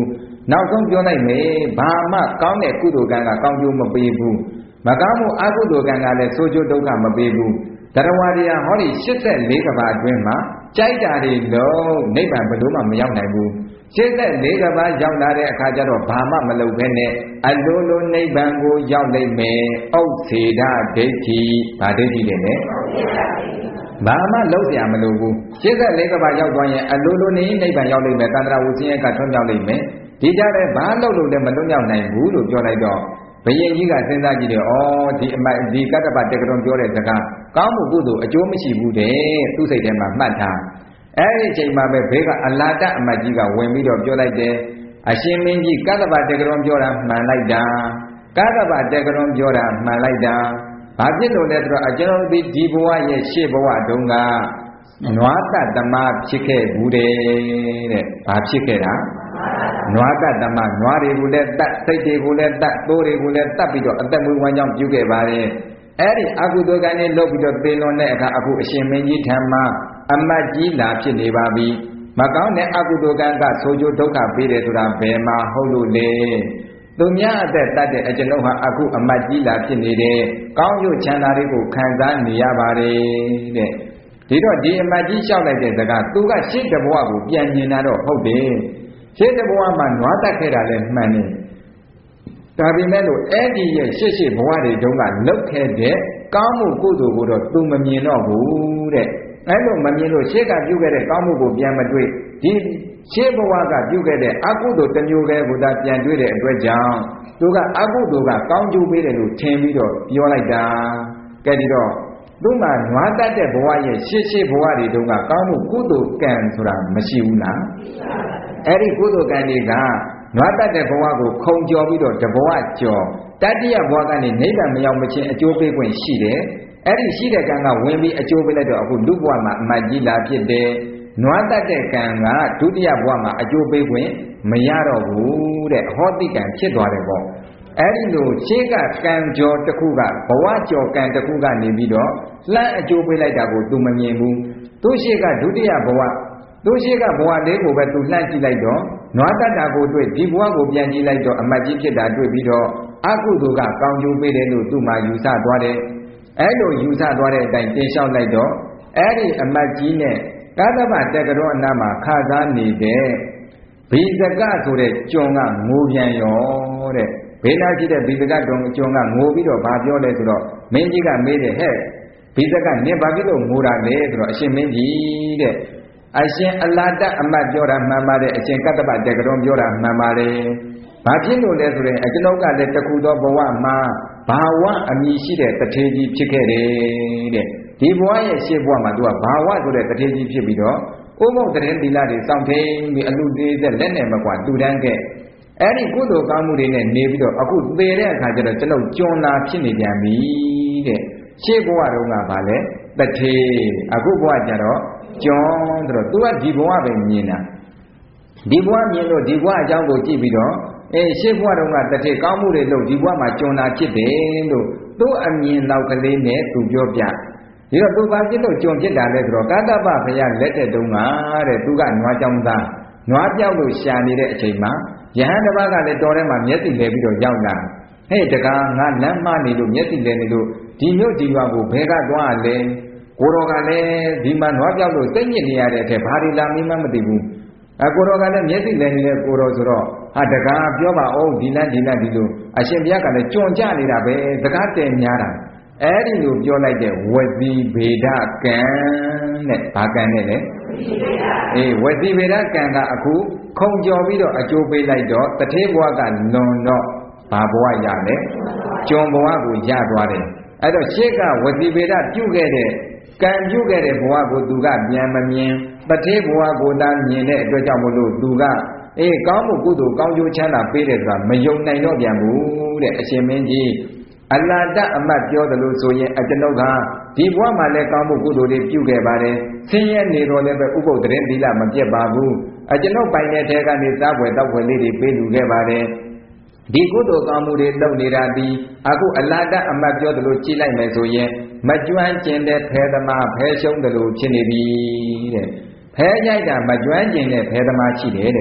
နောက်ဆုံးပြောလိုက်မယ်ဘာမှကောင်းတဲ့ကုသိုလ်ကံကကောင်းကျိုးမပေးဘူးမကောင်းမှုအကုသိုလ်ကံကလည်းဆိုးကျိုးဒုက္ခမပေးဘူးတရားဝါတရားဟောဒီရှစ်ဆယ့်လေးကဘာအတွင်းမှာကြိုက်တာတွေလုံးနိဗ္ဗာန်ဘယ်လိုမှမရောက်နိုင်ဘူးရှစ်ဆယ့်လေးကဘာရောက်လာတဲ့အခါကျတော့ဘာမှမလုပ်ဘဲနဲ့အလိုလိုနိဗ္ဗာန်ကိုရောက်နိုင်မယ်ဥစ္စေဒဒိဋ္ဌိဘာဒိဋ္ဌိလဲနဲ့ဘာမှလုပ်เสียမလိုဘူးရှစ်ဆယ့်လေးကဘာရောက်သွားရင်အလိုလိုနေနိဗ္ဗာန်ရောက်နိုင်မယ်တန္တရာဝဆင်းရဲကထွန်းမြောက်နိုင်မယ်ဒီကြတဲ့ဘာလုပ်လို့လည်းမလွတ်မြောက်နိုင်ဘူးလို့ပြောလိုက်တော့ဘယင်ကြီးကစဉ်းစားကြည့်တယ်ဩဒီအမတ်ဒီကတ္တပတေကတော်ပြောတဲ့စကားကောင်းမှုကုသိုလ်အကျိုးမရှိဘူးတဲ့သူ့စိတ်ထဲမှာမှတ်ထားအဲ့ဒီအချိန်မှာပဲဘေးကအလာတအမတ်ကြီးကဝင်ပြီးတော့ပြောလိုက်တယ်အရှင်မင်းကြီးကတ္တပတေကတော်ပြောတာမှန်လိုက်တာကတ္တပတေကတော်ပြောတာမှန်လိုက်တာဘာဖြစ်လို့လဲဆိုတော့အကျွန်တော်ဒီဒီဘဝရဲ့ရှေ့ဘဝတုန်းကနွားတတ္တမဖြစ်ခဲ့ဘူးတဲ့တဲ့ဘာဖြစ်ခဲ့တာနွားတတ္တမနွားတွေကိုလည်းတတ်စိတ်တွေကိုလည်းတတ်တိုးတွေကိုလည်းတတ်ပြီးတော့အသက်မွေးဝမ်းကြောင်းပြုခဲ့ပါတယ်အဲ့ဒီအကုသိုလ်ကံတွေလုပ်ပြီးတော့သေလွန်တဲ့အခါအခုအရှင်မင်းကြီးထံမှာအမတ်ကြီးလာဖြစ်နေပါပြီမကောင်းတဲ့အကုသိုလ်ကံကဆိုးကျိုးဒုက္ခပေးတယ်ဆိုတာဘယ်မှာဟုတ်လို့လဲသူများအသက်တတ်တဲ့အကျွန်ုပ်ဟာအခုအမတ်ကြီးလာဖြစ်နေတယ်ကောင်းကျိုးချမ်းသာတွေကိုခံစားနေရပါတယ်တဲ့ဒီတော့ဒီအမတ်ကြီးလျှောက်လိုက်တဲ့စကားသူကရှင်းတဲ့ဘဝကိုပြန်မြင်တာတော့ဟုတ်တယ်ရှင်းတဲ့ဘဝမှာနွားတတ်ခဲ့တာလည်းမှန်တယ်ဒါပေမဲ့လို့အဲ့ဒီရဲ့ရှေ့ရှေ့ဘဝတွေတုန်းကလုပ်ခဲ့တဲ့ကောင်းမှုကုသိုလ်ကိုတော့သူမမြင်တော့ဘူးတဲ့အဲ့လိုမမြင်လို့ရှေ့ကပြုခဲ့တဲ့ကောင်းမှုကိုပြန်မတွေ့ဒီရှေ့ဘဝကပြုခဲ့တဲ့အကုသိုလ်တစ်မျိုးပဲကိုသာပြန်တွေ့တဲ့အတွက်ကြောင့်သူကအကုသိုလ်ကကောင်းကျိုးပေးတယ်လို့ထင်ပြီးတော့ပြောလိုက်တာကဲဒီတော့သူ့မှာနွားတတ်တဲ့ဘဝရဲ့ရှေ့ရှေ့ဘဝတွေတုန်းကကောင်းမှုကုသိုလ်ကံဆိုတာမရှိဘူးလားအဲ့ဒီကုသိုလ်ကံတွေကနွားတတ်တဲ့ဘဝကိုခုံကျော်ပြီးတော့တဘဝကျော်တတိယဘဝကနေနိဗ္ဗာန်မရောက်မချင်းအကျိုးပေးခွင့်ရှိတယ်အဲ့ဒီရှိတဲ့ကံကဝင်ပြီးအကျိုးပေးလိုက်တော့အခုလူဘဝမှာအမတ်ကြီးလာဖြစ်တယ်နွားတတ်တဲ့ကံကဒုတိယဘဝမှာအကျိုးပေးခွင့်မရတော့ဘူးတဲ့ဟောတိကံဖြစ်သွားတယ်ပေါ့အဲ့ဒီလိုရှေးကကံကျော်တစ်ခုကဘဝကျော်ကံတစ်ခုကနေပြီးတော့လှမ်းအကျိုးပေးလိုက်တာကို तू မမြင်ဘူးသူရှေးကဒုတိယဘဝသူရှိကဘဝလေးကိုပဲသူလှမ်းကြည့်လိုက်တော့နွားတတ်တာကိုတွေ့ဒီဘဝကိုပြန်ကြည့်လိုက်တော့အမတ်ကြီးဖြစ်တာတွေ့ပြီးတော့အကုသိုလ်ကကောင်းကျိုးပေးတယ်လို့သူ့မှာယူဆသွားတယ်အဲလိုယူဆသွားတဲ့အတိုင်းတင်လျှောက်လိုက်တော့အဲ့ဒီအမတ်ကြီးနဲ့ကတ္တဗတက္ကရောအနာမှာခါစားနေတဲ့ဘိဇကဆိုတဲ့ကျွန်ကငိုပြန်ရောတဲ့ဘေးနာရှိတဲ့ဘိဇကကျွန်ကျွန်ကငိုပြီးတော့ဗာပြောလဲဆိုတော့မင်းကြီးကမေးတယ်ဟဲ့ဘိဇကနင်ဘာဖြစ်လို့ငိုတာလဲဆိုတော့အရှင်မင်းကြီးတဲ့အရှင်အလာတအမတ်ပြောတာမှန်ပါတယ်အရှင်ကတ္တပတေကတော်ပြောတာမှန်ပါတယ်ဘာဖြစ်လို့လဲဆိုရင်အကျွန်ုပ်ကလည်းတခုသောဘဝမှာဘာဝအမည်ရှိတဲ့တထေကြီးဖြစ်ခဲ့တယ်တဲ့ဒီဘဝရဲ့ရှေ့ဘဝမှာသူကဘာဝဆိုတဲ့တထေကြီးဖြစ်ပြီးတော့ဥမုတ်တရင်သီလတွေစောင့်ထိန်ပြီးအလူသေးသက်လက်နဲ့မကွာတူတန်းခဲ့အဲ့ဒီကုသိုလ်ကောင်းမှုတွေနဲ့နေပြီးတော့အခုသေတဲ့အခါကျတော့ကျွန်ုပ်ကျွန်းလာဖြစ်နေပြန်ပြီတဲ့ရှေ့ဘဝတုန်းကဘာလဲတထေအခုဘဝကျတော့ကျွန်းဆိုတော့ तू ကဒီဘဝပဲမြင်တာဒီဘဝမြင်လို့ဒီဘဝအကြောင်းကိုကြည့်ပြီးတော့အေးရှေ့ဘဝတုန်းကတတိကောင်းမှုတွေလုပ်ဒီဘဝမှာကျွန်းတာဖြစ်တယ်လို့သူ့အမြင်လောက်ကလေးနဲ့ तू ပြောပြဒီတော့ तू ဘာဖြစ်လို့ကျွန်းဖြစ်တာလဲဆိုတော့ကတ္တပဘုရားလက်တဲ့တုန်းကတဲ့ तू ကနွားကြောင်းသားနွားပြောက်လို့ရှာနေတဲ့အချိန်မှာယဟန်တစ်ပါးကလည်းတော်ထဲမှာမျက်စိလဲပြီးတော့ရောက်လာဟဲ့တကားငါလမ်းမနေလို့မျက်စိလဲနေလို့ဒီမြို့ဒီရွာကိုဘယ်ကသွားရလဲကိုတော်ကလည်းဒီမှာနွားပြောက်လို့စိတ်ညစ်နေရတဲ့အထက်ဘာတွေလာမင်းမသိဘူးအကိုတော်ကလည်းမျက်စိလဲနေတဲ့ကိုတော်ဆိုတော့ဟာတကားပြောပါအောင်ဒီလန်းဒီလန်းဒီလိုအရှင်ဘုရားကလည်းကြွန်ကြနေတာပဲစကားတယ်များတာအဲ့ဒီလိုပြောလိုက်တဲ့ဝစီဗေဒကံတဲ့ဘာကံနဲ့လဲအေးဝစီဗေဒကံကအခုခုံကျော်ပြီးတော့အကျိုးပေးလိုက်တော့တထေးဘဝကလွန်တော့ဘာဘဝရလဲကျွန်ဘဝကိုရသွားတယ်အဲ့တော့ရှေ့ကဝစီဗေဒပြုခဲ့တဲ့ကံပြုခဲ့တဲ့ဘဝကိုသူကပြန်မမြင်တထေးဘဝကိုသာမြင်တဲ့အတွက်ကြောင့်မလို့သူကအေးကောင်းမှုကုသိုလ်ကောင်းကျိုးချမ်းသာပေးတယ်ဆိုတာမယုံနိုင်တော့ပြန်ဘူးတဲ့အရှင်မင်းကြီးအလာတအမတ်ပြောတယ်လို့ဆိုရင်အကျွန်ုပ်ကဒီဘဝမှာလည်းကောင်းမှုကုသိုလ်တွေပြုခဲ့ပါတယ်ဆင်းရဲနေတော့လည်းပဲဥပုသ်တရင်သီလမပြတ်ပါဘူးအကျွန်ုပ်ပိုင်တဲ့ထဲကနေစားပွဲတောက်ပွဲလေးတွေပေးလူခဲ့ပါတယ်ဒီကုသိုလ်ကောင်းမှုတွေလုပ်နေတာဒီအခုအလာတအမတ်ပြောတယ်လို့ကြည်လိုက်မယ်ဆိုရင်မကျွမ်းကျင်တဲ့ဖဲသမားဖဲရှုံးတယ်လို့ဖြစ်နေပြီတဲ့ဖဲရိုက်တာမကျွမ်းကျင်တဲ့ဖဲသမားရှိတယ်တဲ့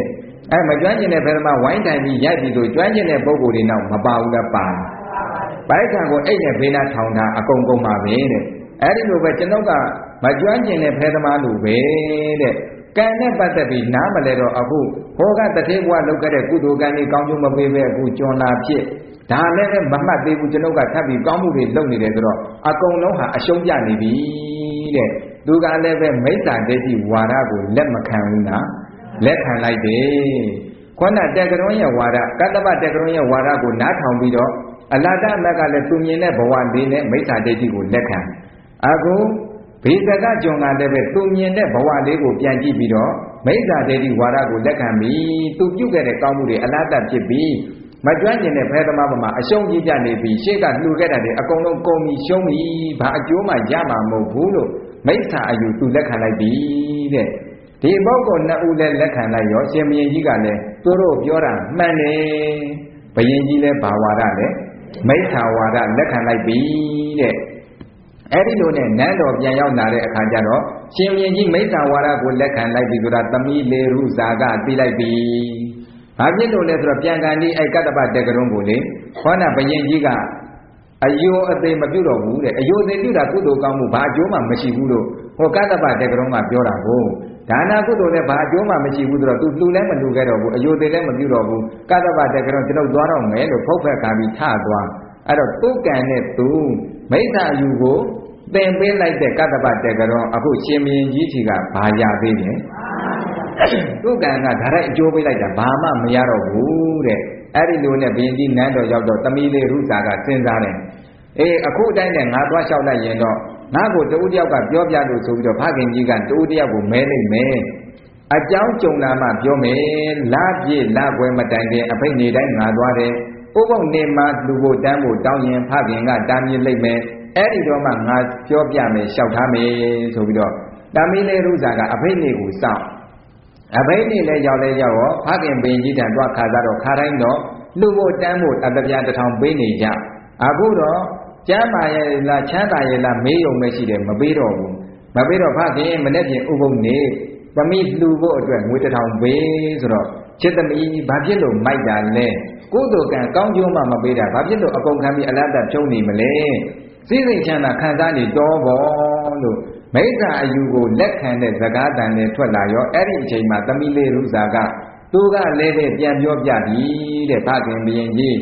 အဲမကျွမ်းကျင်တဲ့ဖဲသမားဝိုင်းတိုင်ပြီးရိုက်ပြီးဆိုကျွမ်းကျင်တဲ့ပုဂ္ဂိုလ်တွေနောက်မပါဘူးလားပါဗိုက်ခံကိုအိတ်နဲ့ဘေးနားထောင်တာအကုန်ကုန်ပါပဲတဲ့အဲဒီလိုပဲကျွန်တော်ကမကျွမ်းကျင်တဲ့ဖဲသမားလိုပဲတဲ့ကံနဲ့ပတ်သက်ပြီးနားမလဲတော့အခုဟောကတတိဘဝလောက်ခဲ့တဲ့ကုသိုလ်ကံကြီးကောင်းကျိုးမပေးပဲအခုကျွန်းလာဖြစ်ဒါလည်းပဲမမှတ်သေးဘူးကျွန်တော်ကထပ်ပြီးကောင်းမှုတွေလုပ်နေတယ်ဆိုတော့အကုန်လုံးဟာအရှုံးပြနေပြီတဲ့သူကလည်းပဲမိစ္ဆာဒိဋ္ဌိဝါဒကိုလက်မခံဘူးနာလက်ခံလိုက်တယ်ခေါဏတက္ကရုံးရဲ့ဝါဒကတ္တပတက္ကရုံးရဲ့ဝါဒကိုနားထောင်ပြီးတော့အလာဒမက်ကလည်းသူမြင်တဲ့ဘဝလေးနဲ့မိစ္ဆာဒိဋ္ဌိကိုလက်ခံအခုဘေဒကကြုံကလည်းပဲသူမြင်တဲ့ဘဝလေးကိုပြန်ကြည့်ပြီးတော့မိစ္ဆာဒိဋ္ဌိဝါဒကိုလက်ခံပြီးသူပြုခဲ့တဲ့ကောင်းမှုတွေအလားတဖြစ်ပြီးမကျွမ်းကျင်တဲ့ဖဲသမားပေါ်မှာအရှုံးကြီးပြနေပြီးရှေ့ကလှူခဲ့တာတွေအကုန်လုံးကုန်ပြီရှုံးပြီဘာအကျိုးမှရမှာမဟုတ်ဘူးလို့မိစ္ဆာအယူသူလက်ခံလိုက်ပြီတဲ့ဒီပုဂ္ဂိုလ်နှစ်ဦးလည်းလက်ခံလိုက်ရောရှင်ဘုရင်ကြီးကလည်းသူတို့ပြောတာမှန်တယ်ဘုရင်ကြီးလည်းဘာဝါဒလဲမိစ္ဆာဝါဒလက်ခံလိုက်ပြီတဲ့အဲ့ဒီလိုနဲ့နန်းတော်ပြန်ရောက်လာတဲ့အခါကျတော့ရှင်ဘုရင်ကြီးမိစ္ဆာဝါဒကိုလက်ခံလိုက်ပြီဆိုတာသမီးလေရုဇာကသိလိုက်ပြီဘာဖြစ်လို့လဲဆိုတော့ပြန်ကန်ဒီအဲ့ကတ္တပတက္ကရုံးကိုလေခေါဏဘုရင်ကြီးကအယိုအသေးမပြုတ်တော့ဘူးတဲ့အယိုသေးပြုတ်တာကုသိုလ်ကောင်းမှုဘာအကျိုးမှမရှိဘူးလို့ဟောကတ္တပတက္ကရုံးကပြောတာကိုဒါနာကုသိုလ်လည်းဘာအကျိုးမှမရှိဘူးဆိုတော့ तू လှူလည်းမလှူခဲ့တော့ဘူးအယိုသေးလည်းမပြုတ်တော့ဘူးကတ္တပတက္ကရုံးကျွန်ုပ်သွားတော့မယ်လို့ဖုတ်ဖက်ခံပြီးထသွားအဲ့တော့သူ့ကံနဲ့သူမိစ္ဆာအယူကိုသင်ပေးလိုက်တဲ့ကတ္တပတက္ကရုံးအခုရှင်ဘုရင်ကြီးကြီးကဘာရသေးလဲသူ့ကံကဒါရိုက်အကျိုးပေးလိုက်တာဘာမှမရတော့ဘူးတဲ့အဲ့ဒီလိုနဲ့ဘုရင်ကြီးနန်းတော်ရောက်တော့သမီးလေးရုဇာကစဉ်းစားတယ်အေးအခုတိုင်းနဲ့ငါသွားလျှောက်လိုက်ရင်တော့ငါ့ကိုတူတယောက်ကပြောပြလို့ဆိုပြီးတော့ဖခင်ကြီးကတူတယောက်ကိုမဲလိုက်မယ်အကြောင်းကြုံလာမှပြောမယ်လာပြည့်လာပွဲမတိုင်ခင်အဖိတ်နေတိုင်းငါသွားတယ်ဥပုပ်နေမှလူဖို့တန်းဖို့တောင်းရင်ဖခင်ကတားမြစ်လိုက်မယ်အဲ့ဒီတော့မှငါပြောပြမယ်လျှောက်ထားမယ်ဆိုပြီးတော့သမီးလေးရုဇာကအဖိတ်နေကိုစောင့်အဘိဓိလည်းရောက်လဲရောက်ရောဖခင်ဘုရင်ကြီးတန်တော့ခါသားတော့ခါတိုင်းတော့လူဖို့တန်းဖို့အတပြားတစ်ထောင်ပေးနေကြအခုတော့ကျမ်းမာရဲ့လားချမ်းသာရဲ့လားမေးရုံပဲရှိတယ်မပေးတော့ဘူးမပေးတော့ဖခင်မနေ့ပြင်ဥပုပ်နေသမီးလှူဖို့အတွက်ငွေတစ်ထောင်ပေးဆိုတော့ချစ်သမီးဘာဖြစ်လို့မိုက်တာလဲကုသိုလ်ကံကောင်းကျိုးမှမပေးတာဘာဖြစ်လို့အကုန်ခံပြီးအလတ်တက်ဖြုံးနေမလဲစိစိတ်ချမ်းသာခံစားနေတော့ဘောလို့မိစ္ဆာအယူကိုလက်ခံတဲ့စကားတန်နဲ့ထွက်လာရောအဲ့ဒီအချိန်မှာသမီးလေးရုဇာကသူကလည်းပဲပြန်ပြောပြပြီတဲ့ဖခင်ဘုရင်ကြီး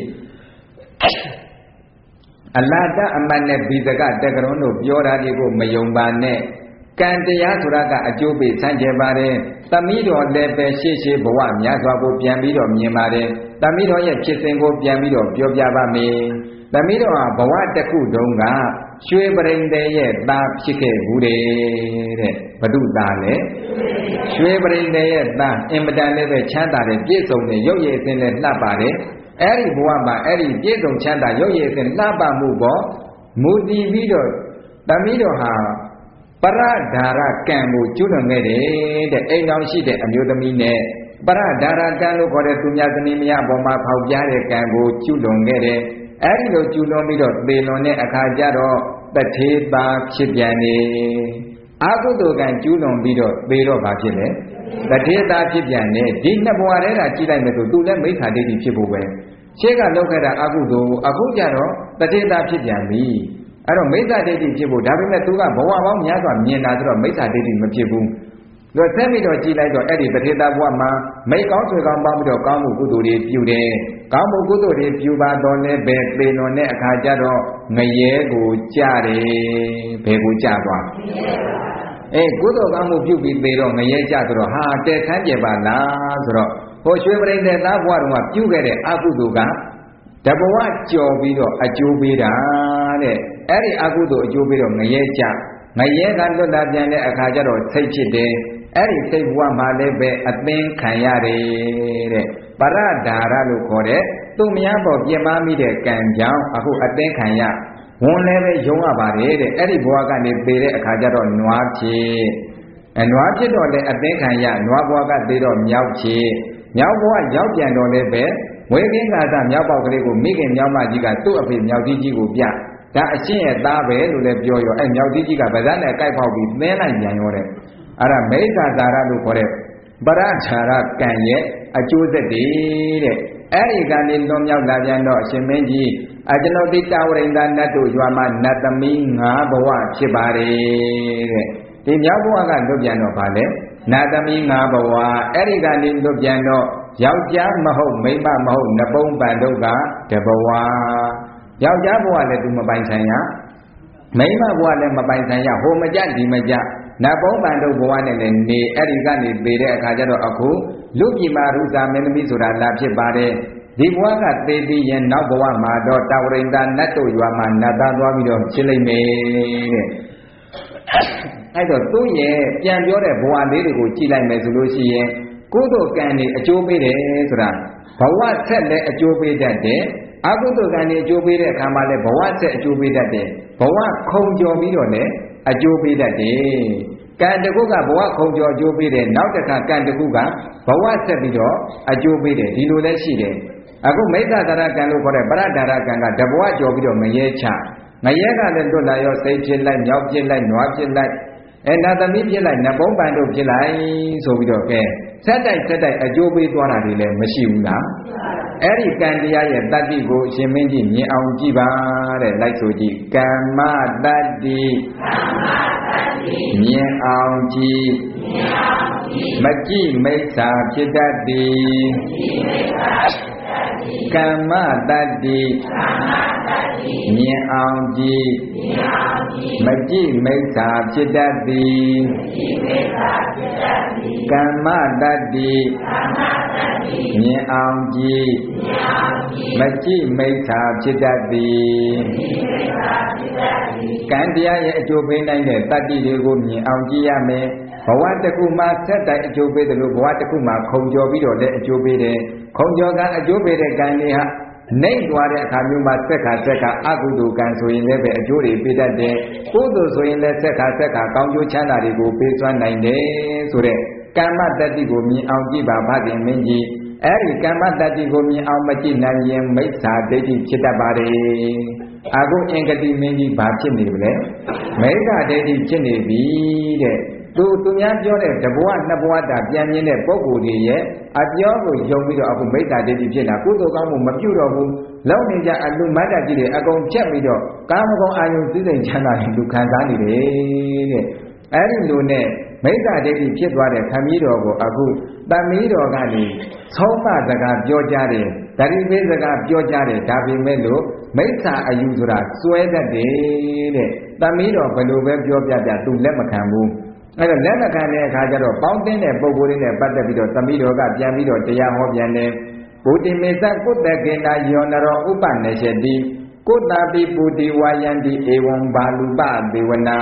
အလာတအမတ်နဲ့ဘိဇကတက္ကရုံးတို့ပြောတာတွေကိုမယုံပါနဲ့ကံတရားဆိုတာကအကျိုးပေးဆန်းကျင်ပါတယ်သမီးတော်လည်းပဲရှေ့ရှေ့ဘဝများစွာကိုပြန်ပြီးတော့မြင်ပါတယ်သမီးတော်ရဲ့ဖြစ်စဉ်ကိုပြန်ပြီးတော့ပြောပြပါမယ်သမီးတော်ဟာဘဝတစ်ခုတုန်းကရွှေပရိန်တဲ့ရဲ့သားဖြစ်ခဲ့ဘူးတဲ့ဘဒုသားလဲရွှေပရိန်တဲ့ရဲ့သားအင်မတန်လည်းပဲချမ်းသာတယ်ပြည့်စုံတယ်ရုပ်ရည်အစဉ်လည်းလှပတယ်အဲ့ဒီဘဝမှာအဲ့ဒီပြည့်စုံချမ်းသာရုပ်ရည်အစဉ်လှပမှုပေါ်မူတည်ပြီးတော့သမီးတော်ဟာပရဓာရကံကိုကျွလွန်ခဲ့တယ်တဲ့အိမ်တော်ရှိတဲ့အမျိုးသမီးနဲ့ပရဓာရကံလို့ခေါ်တဲ့သူများသမီးများအပေါ်မှာဖောက်ပြတဲ့ကံကိုကျွလွန်ခဲ့တယ်အဲ့ဒီလိုကျူလွန်ပြီးတော့သေလွန်တဲ့အခါကျတော့တထေသာဖြစ်ပြန်နေအကုသိုလ်ကံကျူးလွန်ပြီးတော့သေတော့ဘာဖြစ်လဲတထေသာဖြစ်ပြန်နေဒီနှစ်ဘဝတည်းကကြည့်လိုက်မယ်ဆိုသူလည်းမိစ္ဆာဒိဋ္ဌိဖြစ်ဖို့ပဲရှေ့ကလောက်ခဲ့တာအကုသိုလ်အခုကျတော့တထေသာဖြစ်ပြန်ပြီအဲ့တော့မိစ္ဆာဒိဋ္ဌိဖြစ်ဖို့ဒါပေမဲ့သူကဘဝပေါင်းများစွာမြင်တာဆိုတော့မိစ္ဆာဒိဋ္ဌိမဖြစ်ဘူးတော့ဆက်ပြီးတော့ကြည်လိုက်တော့အဲ့ဒီတထေသာဘဝမှာမိတ်ကောင်းဆွေကောင်းပေါင်းပြီးတော့ကောင်းမှုကုသိုလ်တွေပြုတယ်ကောင်းမှုကုသိုလ်တွေပြုပါတော့လည်းပဲသေလွန်တဲ့အခါကျတော့ငရဲကိုကြတယ်ဘယ်ကိုကြသွားအေးကုသိုလ်ကောင်းမှုပြုပြီးသေတော့ငရဲကြဆိုတော့ဟာတဲခမ်းကြပါလားဆိုတော့ဟိုရွှေပရိန်တဲ့သားဘဝတုန်းကပြုခဲ့တဲ့အကုသိုလ်ကတဘဝကြော်ပြီးတော့အကျိုးပေးတာတဲ့အဲ့ဒီအကုသိုလ်အကျိုးပေးတော့ငရဲကြငရဲကလွတ်လာပြန်တဲ့အခါကျတော့စိတ်ဖြစ်တယ်အဲ့ဒီစိတ်ဘဝမှာလည်းပဲအသင်ခံရတယ်တဲ့ပရဓာရလို့ခေါ်တဲ့သူများပေါ်ပြမမိတဲ့ကံကြောင့်အခုအသင်ခံရဝန်လည်းပဲယုံရပါတယ်တဲ့အဲ့ဒီဘဝကနေသေတဲ့အခါကျတော့နွားဖြစ်အနွားဖြစ်တော့လည်းအသင်ခံရနွားဘဝကသေတော့မြောက်ဖြစ်မြောက်ဘဝရောက်ပြန်တော့လည်းပဲဝေကင်းကာသမြောက်ပေါက်ကလေးကိုမိခင်မြောက်မကြီးကသူ့အဖေမြောက်ကြီးကြီးကိုပြဒါအရှင်းရဲ့သားပဲလို့လည်းပြောရောအဲ့မြောက်ကြီးကြီးကဗဇက်နဲ့ကြိုက်ပေါက်ပြီးသင်းလိုက်ပြန်ရောတဲ့အဲ့ဒါမိစ္ဆာသာရလို့ခေါ်တဲ့ပရဌာရကံရဲ့အကျိုးသက်တည်းတဲ့အဲ့ဒီကနေလွန်မြောက်လာပြန်တော့အရှင်မင်းကြီးအကျွန်ုပ်တိတဝရိန္ဒနတ်တို့ရွာမှာနတ်သမီး၅ဘဝဖြစ်ပါတယ်တဲ့ဒီမြောက်ဘဝကလွတ်ပြန်တော့ဗာလဲနတ်သမီး၅ဘဝအဲ့ဒီကနေလွတ်ပြန်တော့ယောက်ျားမဟုတ်မိန်းမမဟုတ်နဘုံပန်တို့ကတဘဝယောက်ျားဘဝလည်းသူမပိုင်ဆိုင်ရမိန်းမဘဝလည်းမပိုင်ဆိုင်ရဟိုမကြဒီမကြနတ်ဘုံပန်တို့ဘဝနဲ့လည်းနေအဲ့ဒီကနေပေတဲ့အခါကျတော့အခုလူပြည်မှာရုဇာမင်းသမီးဆိုတာလာဖြစ်ပါတယ်ဒီဘဝကသေပြီးရင်နောက်ဘဝမှာတော့တဝရိန္ဒနတ်တို့ရွာမှာနတ်သားသွားပြီးတော့ဖြစ်လိမ့်မယ်တဲ့အဲ့တော့သူ့ရဲ့ပြန်ပြောတဲ့ဘဝလေးတွေကိုကြည့်လိုက်မယ်ဆိုလို့ရှိရင်ကုသိုလ်ကံတွေအကျိုးပေးတယ်ဆိုတာဘဝဆက်လည်းအကျိုးပေးတတ်တယ်အကုသိုလ်ကံတွေအကျိုးပေးတဲ့အခါမှာလည်းဘဝဆက်အကျိုးပေးတတ်တယ်ဘဝခုံကျော်ပြီးတော့လည်းအကျိုးပေးတတ်တယ်ကံတစ်ခုကဘဝခုံကျော်အကျိုးပေးတယ်နောက်တစ်ခါကံတစ်ခုကဘဝဆက်ပြီးတော့အကျိုးပေးတယ်ဒီလိုလည်းရှိတယ်အခုမိစ္ဆာဒရကံလို့ခေါ်တဲ့ပရဒရကံကတဘဝကျော်ပြီးတော့မရဲချမရဲကလည်းလွတ်လာရောစိတ်ဖြစ်လိုက်မြောက်ဖြစ်လိုက်နွားဖြစ်လိုက်အဲနတ်သမီးဖြစ်လိုက်နတ်ဘုံပန်တို့ဖြစ်လိုက်ဆိုပြီးတော့ကဲဆက်တိုက်ဆက်တိုက်အကျိုးပေးသွားတာတွေလည်းမရှိဘူးလားအဲ့ဒီကံတရားရဲ့တတ္တိကိုအရှင်မင်းကြီးမြင်အောင်ကြည့်ပါတဲ့လိုက်ဆိုကြည့်ကမ္မတတ္တိမြင်အောင်ကြည့်မကြည့်မိစ္ဆာဖြစ်တတ်သည်ကမ္မတတ္တိမြင်အောင်ကြည့်မကြည့်မိစ္ဆာဖြစ်တတ်သည်ကမ္မတတ္တိမြင်အောင်ကြည့်မကြည့်မိစ္ဆာဖြစ်တတ်သည်ကံတရားရဲ့အကျိုးပေးနိုင်တဲ့တတ္တိတွေကိုမြင်အောင်ကြည့်ရမယ်ဘဝတစ်ခုမှာဆက်တိုက်အကျိုးပေးတယ်လို့ဘဝတစ်ခုမှာခုံကျော်ပြီးတော့လည်းအကျိုးပေးတယ်ခုံကျော်ကအကျိုးပေးတဲ့ကံတွေဟာနှိမ့်သွားတဲ့အခါမျိုးမှာဆက်ခါဆက်ခါအကုသိုလ်ကံဆိုရင်လည်းပဲအကျိုးတွေပေးတတ်တယ်ကုသိုလ်ဆိုရင်လည်းဆက်ခါဆက်ခါကောင်းကျိုးချမ်းသာတွေကိုပေးစွမ်းနိုင်တယ်ဆိုတဲ့ကမ္မတတ္တိကိုမြင်အောင်ကြည့်ပါဖခင်မင်းကြီးအဲ့ဒီကမ္မတတ္တိကိုမြင်အောင်မကြည့်နိုင်ရင်မိစ္ဆာဒိဋ္ဌိဖြစ်တတ်ပါတယ်အခုအင်္ဂတိမင်းကြီးဘာဖြစ်နေပြီလဲမိစ္ဆာဒိဋ္ဌိဖြစ်နေပြီတဲ့သူသူများပြောတဲ့တဘဝနှစ်ဘဝတာပြန်မြင်တဲ့ပုဂ္ဂိုလ်တွေရဲ့အပြောကိုယုံပြီးတော့အခုမိစ္ဆာဒိဋ္ဌိဖြစ်တာကုသိုလ်ကောင်းမှုမပြုတော့ဘူးလောက်နေကြအလူမတ္တကြီးတွေအကုန်ဖြတ်ပြီးတော့ကာမဂုဏ်အာယုသိစိတ်ချမ်းသာတဲ့လူခံစားနေတယ်တဲ့အဲ့ဒီလိုနဲ့မိစ္ဆာဒိဋ္ဌိဖြစ်သွားတဲ့ခမည်းတော်ကိုအခုတမီးတော်ကနေသုံးမစကားပြောကြတယ်ဓာတိပေးစကားပြောကြတယ်ဒါပေမဲ့လို့မိစ္ဆာအယူဆိုတာစွဲတတ်တယ်တဲ့တမီးတော်ဘယ်လိုပဲပြောပြပြသူလက်မခံဘူးအဲ့တော့လက်မခံတဲ့အခါကျတော့ပေါင်းတင်းတဲ့ပုံကိုယ်လေးနဲ့ပတ်သက်ပြီးတော့သမီးတော်ကပြန်ပြီးတော့တရားဟောပြန်တယ်ဘုတိမေသကုတ္တကေနာယောနရောဥပနေရှတိကုတ္တပိပုတိဝါယန္တိဧဝံဘာလူပဒေဝနာ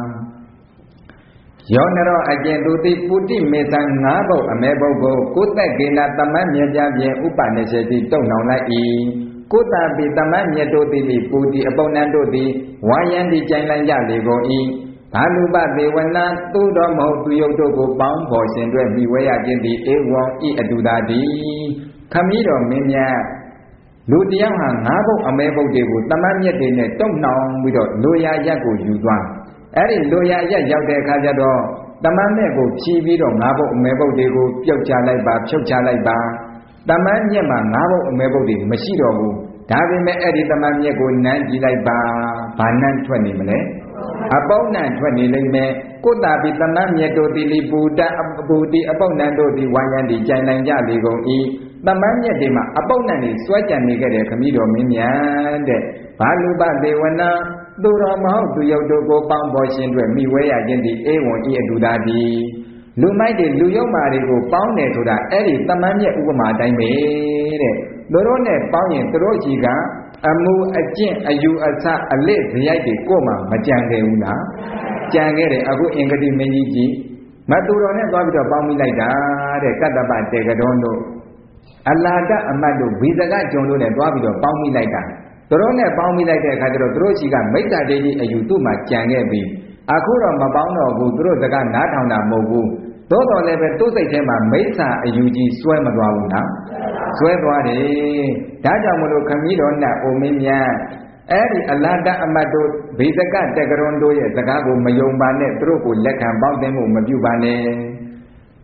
ယောနရောအကျင့်သူတိပုတိမေသငါးဘုတ်အမဲဘုတ်ကိုကုတ္တကေနာတမတ်မြတ်ပြပြင်ဥပနေရှတိတုံနှောင်လိုက်၏ကုတ္တပိတမတ်မြတ်တို့သည်ပုတိအပုံနံတို့သည်ဝါယန္တိကြိုင်လန်းကြလေကုန်၏ဘာလူပဒေဝနာသူတော်မဟုတ်သူယုတ်တို့ကိုပေါင်းဖော်ရှင်တွဲမိဝဲရခြင်းသည်ဧဝံဤအတူသာသည်ခမည်းတော်မင်းများလူတယောက်ဟာငါးဘုတ်အမဲဘုတ်တွေကိုတမတ်မြတ်တွေနဲ့တုံနှောင်ပြီးတော့လိုရာရက်ကိုယူသွားအဲ့ဒီလိုရာရက်ရောက်တဲ့အခါကျတော့တမတ်မြတ်ကိုဖြီးပြီးတော့ငါးဘုတ်အမဲဘုတ်တွေကိုပြုတ်ချလိုက်ပါဖြုတ်ချလိုက်ပါတမတ်မြတ်မှာငါးဘုတ်အမဲဘုတ်တွေမရှိတော့ဘူးဒါပေမဲ့အဲ့ဒီတမတ်မြတ်ကိုနမ်းကြည့်လိုက်ပါဘာနမ်းထွက်နေမလဲအပေါင်းနံထွက်နေလိမ့်မယ်ကုတ္တပိတမန်မြတ်တို့တိလိပူတအပူတိအပေါင်းနံတို့ဒီဝါယံဒီကြိုင်နိုင်ကြလေကုန်၏တမန်မြတ်တွေမှာအပေါင်းနံတွေစွဲကြံနေခဲ့တဲ့ခမည်းတော်မင်းများတဲ့ဘာလူပဒေဝနာသူတော်မဟုတ်သူယုတ်တို့ကိုပေါင်းပေါ်ရှင်တွေ့မိဝဲရခြင်းသည်ဧဝံဤအတူသာသည်လူမိုက်တွေလူယုတ်မာတွေကိုပေါင်းတယ်ဆိုတာအဲ့ဒီတမန်မြတ်ဥပမာတိုင်းပဲတဲ့သူတို့နဲ့ပေါင်းရင်သူတို့ကြီးကအမှုအကျင့်အယူအဆအလက်ဇယိုက်တွေကိုမှမကြံခဲ့ဘူးလားကြံခဲ့တယ်အခုအင်္ဂတိမင်းကြီးကြီးမတူတော်နဲ့သွားပြီးတော့ပေါင်းမိလိုက်တာတဲ့ကတ္တပတေကတော်တို့အလာဒအမတ်တို့ဘိဇကကျုံတို့နဲ့သွားပြီးတော့ပေါင်းမိလိုက်တာသူတို့နဲ့ပေါင်းမိလိုက်တဲ့အခါကျတော့သူတို့ရှိကမိစ္ဆာဒိဋ္ဌိအယူသူ့မှာကြံခဲ့ပြီးအခုတော့မပေါင်းတော့ဘူးသူတို့စကားနားထောင်တာမဟုတ်ဘူးသို့တော်လည်းပဲသူ့စိတ်ထဲမှာမိစ္ဆာအယူကြီးစွဲမသွားဘူးလားစွဲသွားတယ်ဒါကြောင့်မလို့ခမည်းတော်နဲ့အိုမင်းများအဲ့ဒီအလာဒအမတ်တို့ဘိဇကတက္ကရွန်တို့ရဲ့စကားကိုမယုံပါနဲ့သူတို့ကိုလက်ခံပေါင်းသိမှုမပြုပါနဲ့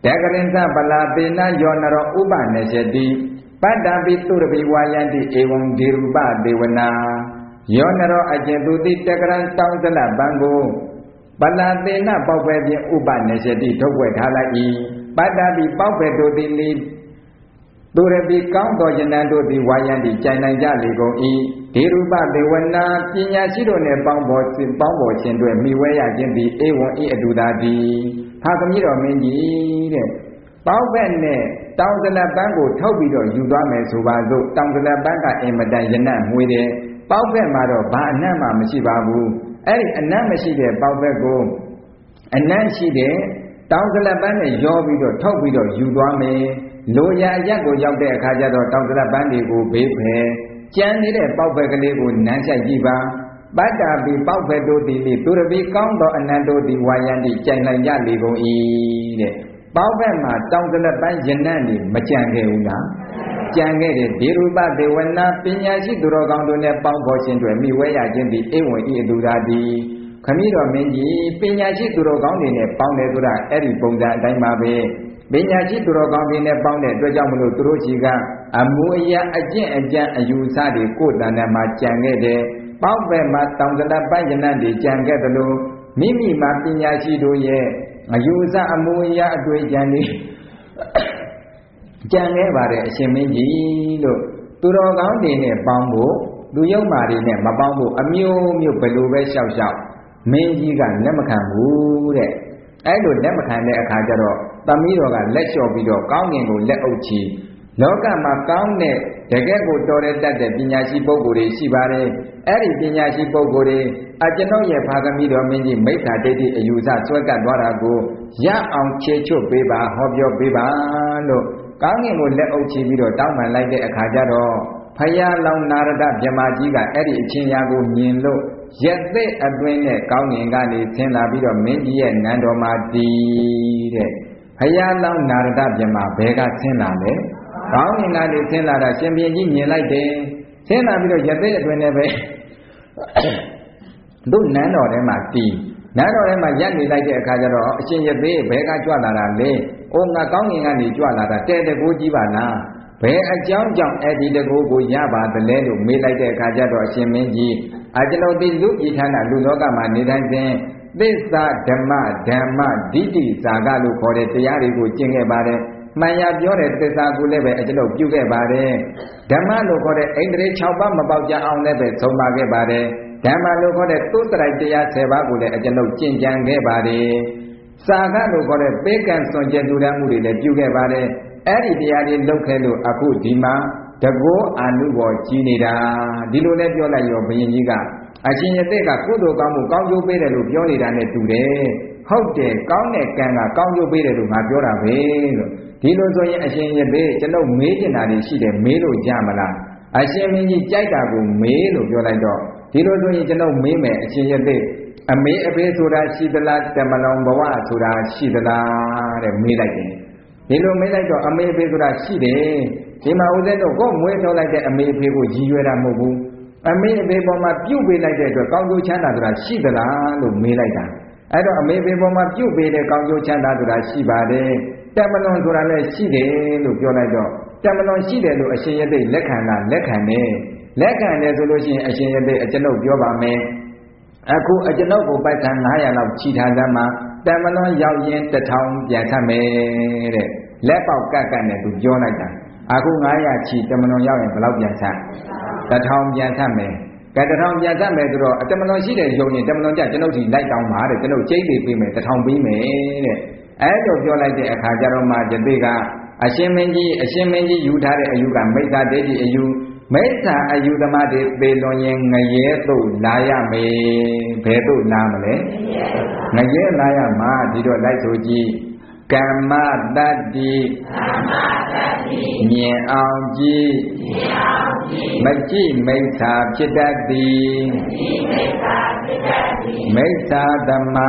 Dagarinsa Balatena Yonaro Uba Nesheti Padabi Turabi Wayanti Eవం Diruba Devana Yonaro Ajentuti Dagaran Tausala Bango Balatena Pawedi Uba Nesheti Togwet Halai Padabi Pawedoti Li Turabi Kanto Janando di Wayanti China Jaligo E Diruba Devana Pinya Sidone Pambo Pambo Chendwe Miwaya Jendi Ewan E Adudadi Hakamiro Menji Pawene Tausala Bango Tobido Yudame Subazo Tausala Banga Emadayana Muide Pawe Maro Banama Mashibabu Eri Anamashide Pawego Ananshide Tausala Bane Yobido Tobido Yudame Loya Yago Yaude Kajado Tausala Bandigo Bepe Janide Pawegaligo Nansha Jiba Bada Bi Pawedo Dili Turabi Kondo Anando di Wayandi China Yaligo E Pawema Tausala Banjanani Machange Una Jange Diruba Devana Pinyashi Durogandone Pawboshin to Miwaya Jendi Ewan E Duradi Kamiro Menji Pinyashi Durogandine Poundedura Eri Ponda Daimabe Pinyashi Durogandine Pounded Dojamulo Turochiga Amuya Ajen Ajan Ayusadi Kudana Machange Pawema Tausala Banjanani Jangetalo Mimi Mapinyashi Doye Ayusa Amuya Adwejani Jange Vare Shiminji Lo Turogandine Bambo Duyomari Mabambo Amu Mu Beluve Shao Shao Menjiga Nemakambu Edo Nemakane Akajaro Tamiroga Let Show Video Kaungo Let Ochi Loka Makaune Tegeko Tore that the Pinyashi Bogore Shibare Eri Pinyashi Bogore Ajanoye Pagamido Menji make a daddy a user Swaka Warago Ya on Checho Beba Hobyo Beba No Kaungo Let Ochi Video down and like the Akajaro Paya Long Narada Jamajiga Eri Chinyago Minlo Yet they adwene Kaungani Tena Video Menji and Nandomati Paya Long Narada Jama Vega Tenale Kaungani Tena Champion like day Tena Video Yate whenever Do Nano Remati Nano Rema Yanni like a Kajaro Shin Yabe Vega Juana Le Onga Kaungani Juana Tede Gujivana Pe a jump jump Eddie the Gogo Yaba the Lelo made like a Kajaro Shimenji Ajano de Luke Itana Lunoga Manidan This Dhamma Dhamma Didi Sagalu for the Tiarigo Jinge Bare Maya Biore Tesaguleve Ajano Puge Bare Dhamma look for the Andre Chopam about your own level so Mage Bare Dhamma look for the Tutratia Sevagule Ajano Jinjange Bare Saga look for the Bacon Son Jedudamuri the Puge Bare Eri Diari Lokelu Aku Dima The Go Anubo Chinida Dilo let your like your Binjiga I seen you take a kudo gamu Kanjo Bede to Pioni than a today How de Kaune Kanga Kanjo Bede to Majora Velo Dilo Zoya I seen you be Jello Majinari she the Melo Jamala I seen me Jagago Melo Yolado Dilo Zoya Jello Meme I seen you be A May a bit to that she the last Tamalong Bawa to that she the la the Melake Dilo Melako a May be to that she de Ima Udeno go Mueto like a May people Giuera Mobu I may be for my few be like that, the Congo China to that she the land of me like that. I don't may be for my few be the Congo China to that she bade. Tamanon to a she de look your like dog. Tamanon she de look a she a day, Lekana, Lekane. Lekan resolution a she a day, a general Yobame. A cool a general by time higher of Chita Dama. Tamanon Yao Yen the town Yatame. Lep out Kakane to Jonathan. A cool Naya Chi, Tamanon Yao and Blau The town Yantame. Get the town Yantame to a Tamano Shida, Yoni, Tamano Janosi, light down hard, the no Jade women, the town be made. As of your like the Akajaroma, the bigger, a shemenji, a shemenji, you had a you can make that daddy a you. Mesa a you the mother, Beloyan, a year to Naya me, Pedo Namale. Naya Naya ma, did you like to G? Kama Daddy Niao Ji Maji Mesa Chidadi Mesa Dama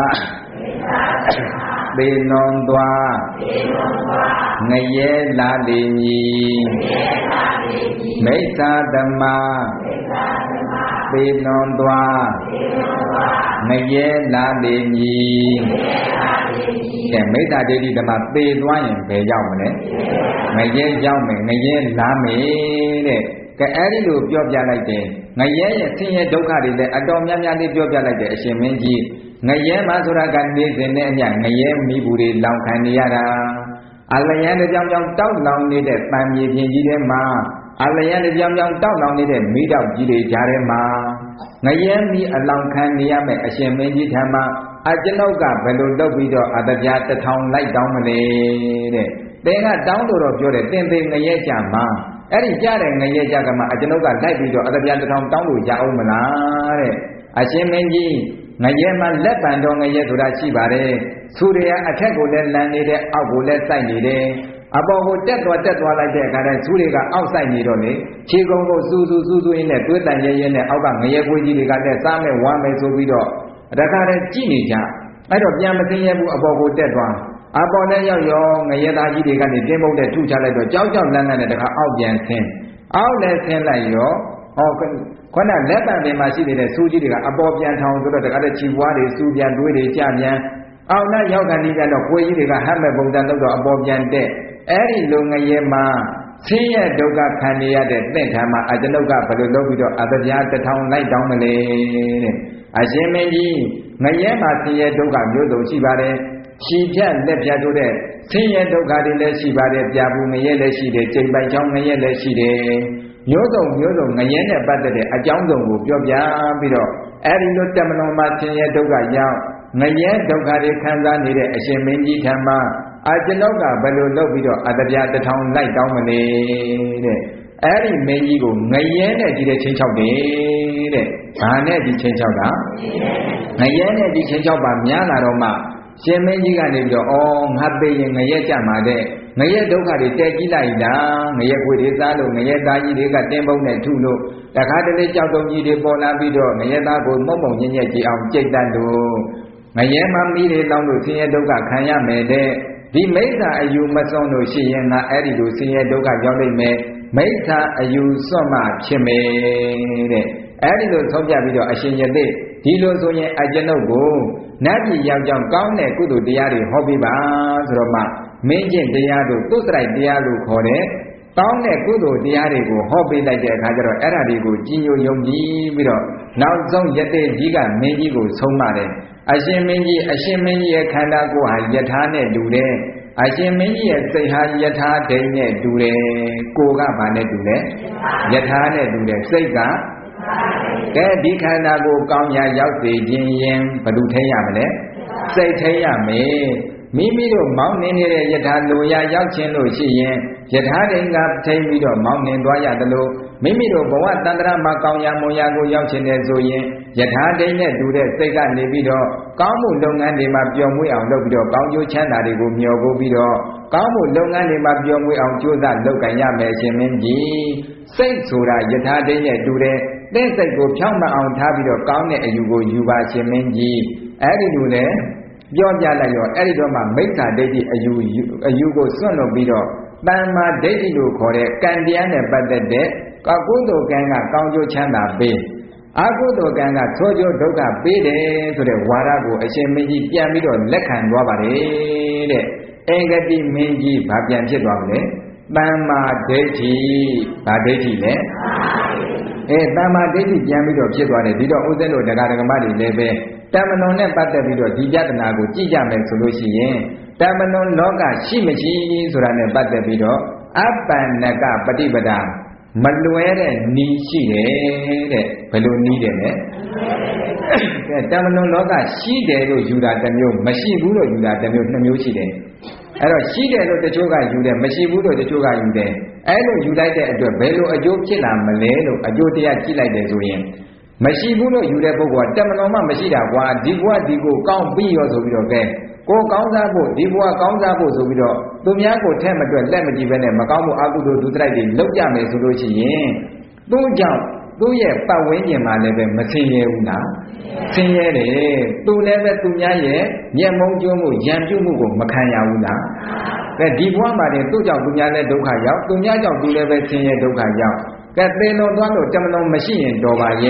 Benon Dwa Ngaye Ladini Mesa Dama သေလွန်သွားငရဲလာလေမည်ကဲမိစ္ဆာဒိဋ္ဌိဓမ္မသေသွားရင်ဘယ်ရောက်မလဲငရဲရောက်မယ်ငရဲလာမယ်တဲ့ကဲအဲ့ဒီလိုပြောပြလိုက်တယ်ငရဲရဲ့ဆင်းရဲဒုက္ခတွေလည်းအတော်များများလေးပြောပြလိုက်တယ်အရှင်မင်းကြီးငရဲမှာဆိုတာကနေစဉ်နဲ့အမျှငရဲမိဘူးတွေလောင်ခံနေရတာအလျံတစ်ကြောင်ကြောင်တောက်လောင်နေတဲ့တန်မြေပြင်ကြီးထဲမှာအလျံတစ်ကြောင်ကြောင်တောက်လောင်နေတဲ့မိတောက်ကြီးတွေကြားထဲမှာငရဲမိအလောင်ခံနေရမယ်အရှင်မင်းကြီးထံမှာအကျွန်ုပ်ကဘယ်လိုလုပ်ပြီးတော့အတပြားတစ်ထောင်လိုက်တောင်းမလဲတဲ့သင်ကတောင်းလို့တော့ပြောတယ်တင်သေးငရဲကြမှာအဲ့ဒီကြားတဲ့ငရဲကြကမှအကျွန်ုပ်ကလိုက်ပြီးတော့အတပြားတစ်ထောင်တောင်းလို့ရအောင်မလားတဲ့အရှင်မင်းကြီးငရဲမှာလက်ပံတော်ငရဲဆိုတာရှိပါတယ်သူတွေကအထက်ကိုလည်းလန်နေတယ်အောက်ကိုလည်းစိုက်နေတယ်အပေါ်ကိုတက်သွားတက်သွားလိုက်တဲ့အခါကျသူတွေကအောက်ဆိုင်နေတော့လေခြေကုံကိုစူးစူးစူးစူးရင်းနဲ့တွေးတန်ရဲရဲနဲ့အောက်ကငရဲခွေးကြီးတွေကလည်းစားမဲ့ဝမ်းမဲ့ဆိုပြီးတော့တခါတည်းကြည့်နေကြအဲ့တော့ပြန်မသိရဘူးအပေါ်ကိုတက်သွားအပေါ်နဲ့ရောက်ရောငရဲသားကြီးတွေကနေတင်းပုတ်တဲ့ထုချလိုက်တော့ကြောက်ကြောက်လန့်လန့်နဲ့တခါအောက်ပြန်ဆင်းအောက်လည်းဆင်းလိုက်ရောဟောခဏလက်ပံပင်မှာရှိနေတဲ့စူးကြီးတွေကအပေါ်ပြန်ထောင်ဆိုတော့တခါတည်းခြေပွားတွေစူးပြန်တွေးတွေကြပြန်အောက်နဲ့ရောက်ကနေကြတော့ခွေးကြီးတွေကဟမ်းမဲ့ပုံစံလုပ်တော့အပေါ်ပြန်တက်အဲ့ဒီလိုငရဲမှာဆင်းရဲဒုက္ခခံနေရတဲ့တင့်ထံမှာအကျွန်ုပ်ကဘယ်လိုလုပ်ပြီးတော့အတပြားတစ်ထောင်လိုက်တောင်းမလဲတဲ့အရှင်မင်းကြီးငရဲမှာဆင်းရဲဒုက္ခမျိုးစုံရှိပါတယ်ခြေဖြတ်လက်ဖြတ်တို့တဲ့ဆင်းရဲဒုက္ခတွေလည်းရှိပါတယ်ပြာပူငရဲလည်းရှိတယ်ချိန်ပိုင်ချောင်းငရဲလည်းရှိတယ်မျိုးစုံမျိုးစုံငရဲနဲ့ပတ်သက်တဲ့အကြောင်းစုံကိုပြောပြပြီးတော့အဲ့ဒီလိုတမလွန်မှာဆင်းရဲဒုက္ခရောက်ငရဲဒုက္ခတွေခံစားနေတဲ့အရှင်မင်းကြီးထံမှာအကျွန်ုပ်ကဘယ်လိုလုပ်ပြီးတော့အတပြားတစ်ထောင်လိုက်တောင်းမလဲတဲ့အဲ့ဒီမင်းကြီးကိုငရဲနဲ့ဒီတဲ့ချင်းချောက်တယ်တဲ့ဘာနဲ့ဒီချင်းချောက်တာငရဲနဲ့ဒီချင်းချောက်ပါများလာတော့မှရှင်မင်းကြီးကနေပြီးတော့အော်ငါသိရင်ငရဲကြမှာတဲ့ငရဲဒုက္ခတွေတဲကြီးလိုက်တာငရဲခွေတွေစားလို့ငရဲသားကြီးတွေကတင်းပုံးနဲ့ထုလို့တခါတလေကြောက်တုံကြီးတွေပေါ်လာပြီးတော့ငရဲသားကိုမုံမုံညံ့ညက်ကြည့်အောင်ကြိတ်တတ်လို့ငရဲမမီးတွေတောင်းလို့ဆင်းရဲဒုက္ခခံရမယ်တဲ့ဒီမိစ္ဆာအယူမစွန့်လို့ရှိရင်ငါအဲ့ဒီလိုဆင်းရဲဒုက္ခရောက်နိုင်မယ်မိစ္ဆာအယူစွန့်မှဖြစ်မယ်တဲ့အဲ့ဒီလိုဆုံးပြပြီးတော့အရှင်ယသိဒီလိုဆိုရင်အကျွန်ုပ်ကိုနတ်ပြည်ရောက်ကြောင်းကောင်းတဲ့ကုသိုလ်တရားတွေဟောပြပါဆိုတော့မှမင်းကျင့်တရားတို့သုစရိုက်တရားလို့ခေါ်တဲ့ကောင်းတဲ့ကုသိုလ်တရားတွေကိုဟောပြလိုက်တဲ့အခါကျတော့အဲ့ဒါတွေကိုကြီးညိုယုံကြည်ပြီးတော့နောက်ဆုံးယသိကြီးကမင်းကြီးကိုဆုံးပါတယ်အရှင်မင်းကြီးအရှင်မင်းကြီးရဲ့ခန္ဓာကိုယ်ဟာယထာနဲ့တူတယ်အရှင်မင်းကြီးရဲ့စိတ်ဟာယထာဒိဋ္ဌိနဲ့တူတယ်ကိုယ်ကဘာနဲ့တူလဲယထာနဲ့တူတယ်စိတ်ကကဲဒီခန္ဓာကိုကောင်းရာရောက်စေခြင်းရင်ဘယ်သူထိရမလဲစိတ်ထိရမယ်မိမိတို့မောင်းနှင်းနေတဲ့ယထာလိုရာရောက်ခြင်းလို့ရှိရင်ယထာဒိဋ္ဌိကထိပြီးတော့မောင်းနှင်းသွားရတယ်လို့မိမိတို့ဘဝတန္တရာမှာကောင်းရာမွန်ရာကိုရောက်ခြင်းနဲ့ဆိုရင်ယထာဒိဋ္ဌိနဲ့တူတဲ့စိတ်ကနေပြီးတော့ကောင်းမှုလုပ်ငန်းတွေမှာပျော်မွေ့အောင်လုပ်ပြီးတော့ကောင်းကျိုးချမ်းသာတွေကိုမျှော်ကိုပြီးတော့ကောင်းမှုလုပ်ငန်းတွေမှာပျော်မွေ့အောင်ကြိုးစားလုပ်ကံရမယ်ရှင်မင်းကြီးစိတ်ဆိုတာယထာဒိဋ္ဌိနဲ့တူတဲ့သင်စိတ်ကိုဖြောင့်မအောင်ထားပြီးတော့ကောင်းတဲ့အယူကိုယူပါရှင်မင်းကြီးအဲ့ဒီလိုနဲ့ပြောပြလိုက်ရောအဲ့ဒီတော့မှမိစ္ဆာဒိဋ္ဌိအယူအယူကိုစွန့်လွတ်ပြီးတော့တမ္မာဒိဋ္ဌိလို့ခေါ်တဲ့ကံတရားနဲ့ပတ်သက်တဲ့ကောကုသိုလ်ကံကကောင်းကျိုးချမ်းသာပေးအကုသိုလ်ကံကဆိုးကျိုးဒုက္ခပေးတယ်ဆိုတဲ့ဝါဒကိုအရှင်မင်းကြီးပြန်ပြီးတော့လက်ခံသွားပါတယ်တဲ့အင်္ဂတိမင်းကြီးဘာပြန်ဖြစ်သွားမလဲတမ္မာဒိဋ္ဌိဘာဒိဋ္ဌိလဲအဲတမ္မာဒိဋ္ဌိပြန်ပြီးတော့ဖြစ်သွားတယ်ဒီတော့ဥစ္စာတို့တရားဓမ္မတွေလည်းပဲတမ္မနုံနဲ့ပတ်သက်ပြီးတော့ဒီပြဿနာကိုကြည့်ကြမယ်ဆိုလို့ရှိရင်တမ္မနုံလောကရှိမရှိဆိုတာနဲ့ပတ်သက်ပြီးတော့အပ္ပန္နကပฏิပဒါမလွဲတဲ့နီးရှိတယ်တဲ့ဘယ်လိုနီးတယ်လဲကဲတမ္မနုံလောကရှိတယ်လို့ယူတာတစ်မျိုးမရှိဘူးလို့ယူတာတစ်မျိုးနှစ်မျိုးရှိတယ်အဲ့တော့ရှိတယ်လို့တချို့ကယူတယ်မရှိဘူးလို့တချို့ကယူတယ်အဲ့လိုယူလိုက်တဲ့အတွက်ဘယ်လိုအကျိုးဖြစ်လာမလဲလို့အကျိုးတရားကြည့်လိုက်တယ်ဆိုရင်မရှိဘူးလို့ယူတဲ့ပုဂ္ဂိုလ်ကတမန်တော်မှမရှိတာကွာဒီဘဝဒီကိုကောင်းပြီးရောဆိုပြီးတော့ကဲကိုကောင်းစားဖို့ဒီဘဝကောင်းစားဖို့ဆိုပြီးတော့သူများကိုထဲ့မတွက်လက်မကြည့်ပဲနဲ့မကောင်းမှုအကုသိုလ်ဒုစရိုက်တွေလုပ်ကြမယ်ဆိုလို့ရှိရင်သူ့ကြောင့်သူ့ရဲ့ပတ်ဝန်းကျင်မှာလည်းပဲမဆင်းရဲဘူးလားဆင်းရဲတယ်သူလည်းပဲသူများရဲ့မျက်မုံကျိုးမှုရံပြုမှုကိုမခံရဘူးလားကဲဒီဘဝမှာတင်သူ့ကြောင့်သူများလည်းဒုက္ခရောက်သူများကြောင့်သူလည်းပဲဆင်းရဲဒုက္ခရောက်ကဲသေလွန်သွားလို့တမန်တော်မရှိရင်တော်ပါရဲ့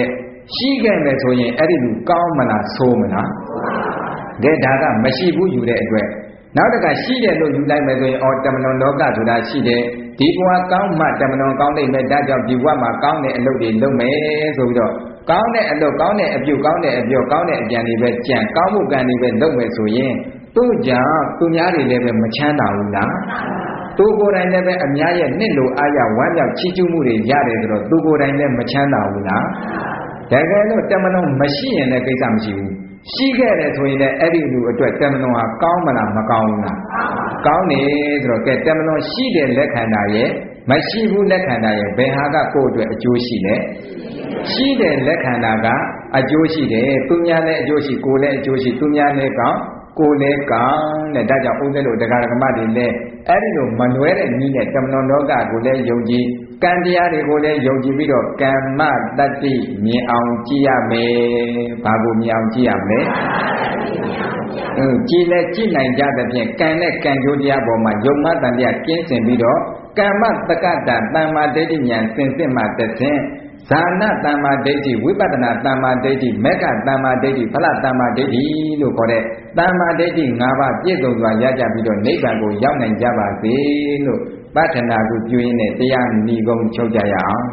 ရှိခဲ့မယ်ဆိုရင်အဲ့ဒီလူကောင်းမလားဆိုးမလားကဲဒါကမရှိဘူးယူတဲ့အတွက်နောက်တခါရှိတယ်လို့ယူလိုက်မယ်ဆိုရင်အော်တမန်တော်လောကဆိုတာရှိတယ်ဒီဘဝကောင်းမှတမန်တော်ကောင်းနိုင်မယ်ဒါကြောင့်ဒီဘဝမှာကောင်းတဲ့အလုပ်တွေလုပ်မယ်ဆိုပြီးတော့ကောင်းတဲ့အလုပ်ကောင်းတဲ့အပြုကောင်းတဲ့အပြောကောင်းတဲ့အကြံတွေပဲကြံကောင်းမှုကံတွေပဲလုပ်မယ်ဆိုရင်သူ့ကြောင့်သူများတွေလည်းပဲမချမ်းသာဘူးလားသူကိုယ်တိုင်လည်းပဲအများရဲ့နှစ်လိုအားရဝမ်းမြောက်ချီးကျူးမှုတွေရတယ်ဆိုတော့သူကိုယ်တိုင်လည်းမချမ်းသာဘူးလားတကယ်လို့တမန်တော်မရှိရင်လည်းကိစ္စမရှိဘူးရှိခဲ့တယ်ဆိုရင်လည်းအဲ့ဒီလူအတွက်တမန်တော်ဟာကောင်းမလားမကောင်းဘူးလားကောင်းတယ်ဆိုတော့ကဲတမန်တော်ရှိတဲ့လက်ခန္ဓာရဲ့မရှိဘူးလက်ခန္ဓာရဲ့ဘယ်ဟာကကိုယ့်အတွက်အကျိုးရှိလဲရှိတဲ့လက်ခန္ဓာကအကျိုးရှိတယ်သူများလည်းအကျိုးရှိကိုယ်လည်းအကျိုးရှိသူများလည်းကောင်းကိုယ်လည်းကောင်းတဲ့ဒါကြောင့်ဥစ္စာလို့တရားဓမ္မတွေလည်းအဲ့ဒီလိုမနွဲတဲ့နည်းနဲ့တမန်တော်လောကကိုလည်းယုံကြည်ကံတရားတွေကိုလည်းယုံကြည်ပြီးတော့ကမ္မတတ္တိမြင်အောင်ကြည့်ရမယ်။ဘာကိုမြင်အောင်ကြည့်ရမလဲ။อืมကြည်လည်းကြည့်နိုင်ကြတဲ့ဖြင့်ကံနဲ့ကံကြိုးတရားပေါ်မှာယုံမှတန်တရားကျင်းစင်ပြီးတော့ကမ္မတက္ကတာတမ္မာဒိဋ္ဌိဉာဏ်စင်စစ်မှတစ်ဆင့်ဇာနတမ္မာဒိဋ္ဌိဝိပဿနာတမ္မာဒိဋ္ဌိမေဃတမ္မာဒိဋ္ဌိဖလတမ္မာဒိဋ္ဌိလို့ခေါ်တဲ့တမ္မာဒိဋ္ဌိ၅ပါးပြည့်စုံစွာရကြပြီးတော့နိဗ္ဗာန်ကိုရောက်နိုင်ကြပါစေလို့ပဋ္ဌနာကိုပြုရင်းနဲ့တရားဏီကုံချုပ်ကြရအောင်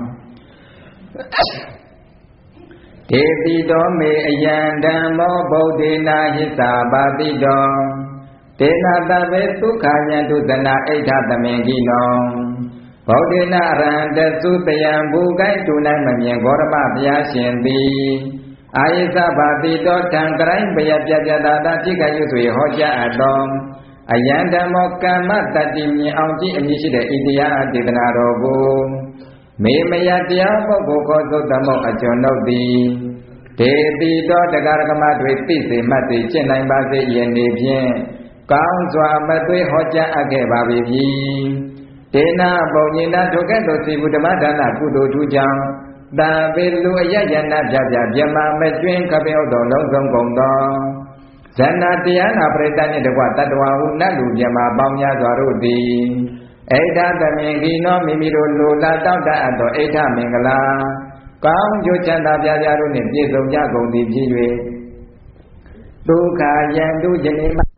ဒေတိတောမေအယံဓမ္မောဗုဒ္ဓေနာဟိသာပါတိတောဒေနာတဗေဒုက္ခယံတုသနာအိဋ္ဌသမင်ကိနောဗုဒ္ဓေနာရဟံတသုတယံဘူကိုင်းတူနိုင်မမြင်ဂေါရမဘုရားရှင်သည်အာယိသဘာတိတောထံကရိုင်းပယပြပြတာတာဖြစ်ကရွဆိုဟောကြားအပ်တော်အယံဓမ္မောကမ္မတတ္တိမြင်အောင်ကြည့်အမည်ရှိတဲ့ဣတရားဒေသနာတော်ကိုမေမယတရားပုဂ္ဂိုလ်ကိုသုတ္တမောအကျွန်ုပ်သည်ဒေတိတောတရားဓမ္မတွေသိစေမှတ်စေရှင်းနိုင်ပါစေယနေ့ဖြင့်ကောင်းစွာမသွေးဟောကြားအပ်ခဲ့ပါပြီဒေနာပုံညင်နာဒုက္ခသို့စီဘုဓမ္မဒါနကုသိုလ်ထူးကြောင့်တံပေလူအယယနာပြပြပြမမကျွင်းခပေဟုတ်တော်လုံးစုံကုန်သောဇဏတရားနာပရိသတ်နှင့်တကွတတ္တဝါဟုနတ်လူပြမပေါင်းများစွာတို့သည်အိဋ္ဌသမင်ကိနောမိမိတို့လိုလားတောင့်တအပ်သောအိဋ္ဌမင်္ဂလာကောင်းကျိုးချမ်းသာပြပြတို့နှင့်ပြည့်စုံကြကုန်သည်ဖြစ်၍ဒုက္ခယံတုယနေ့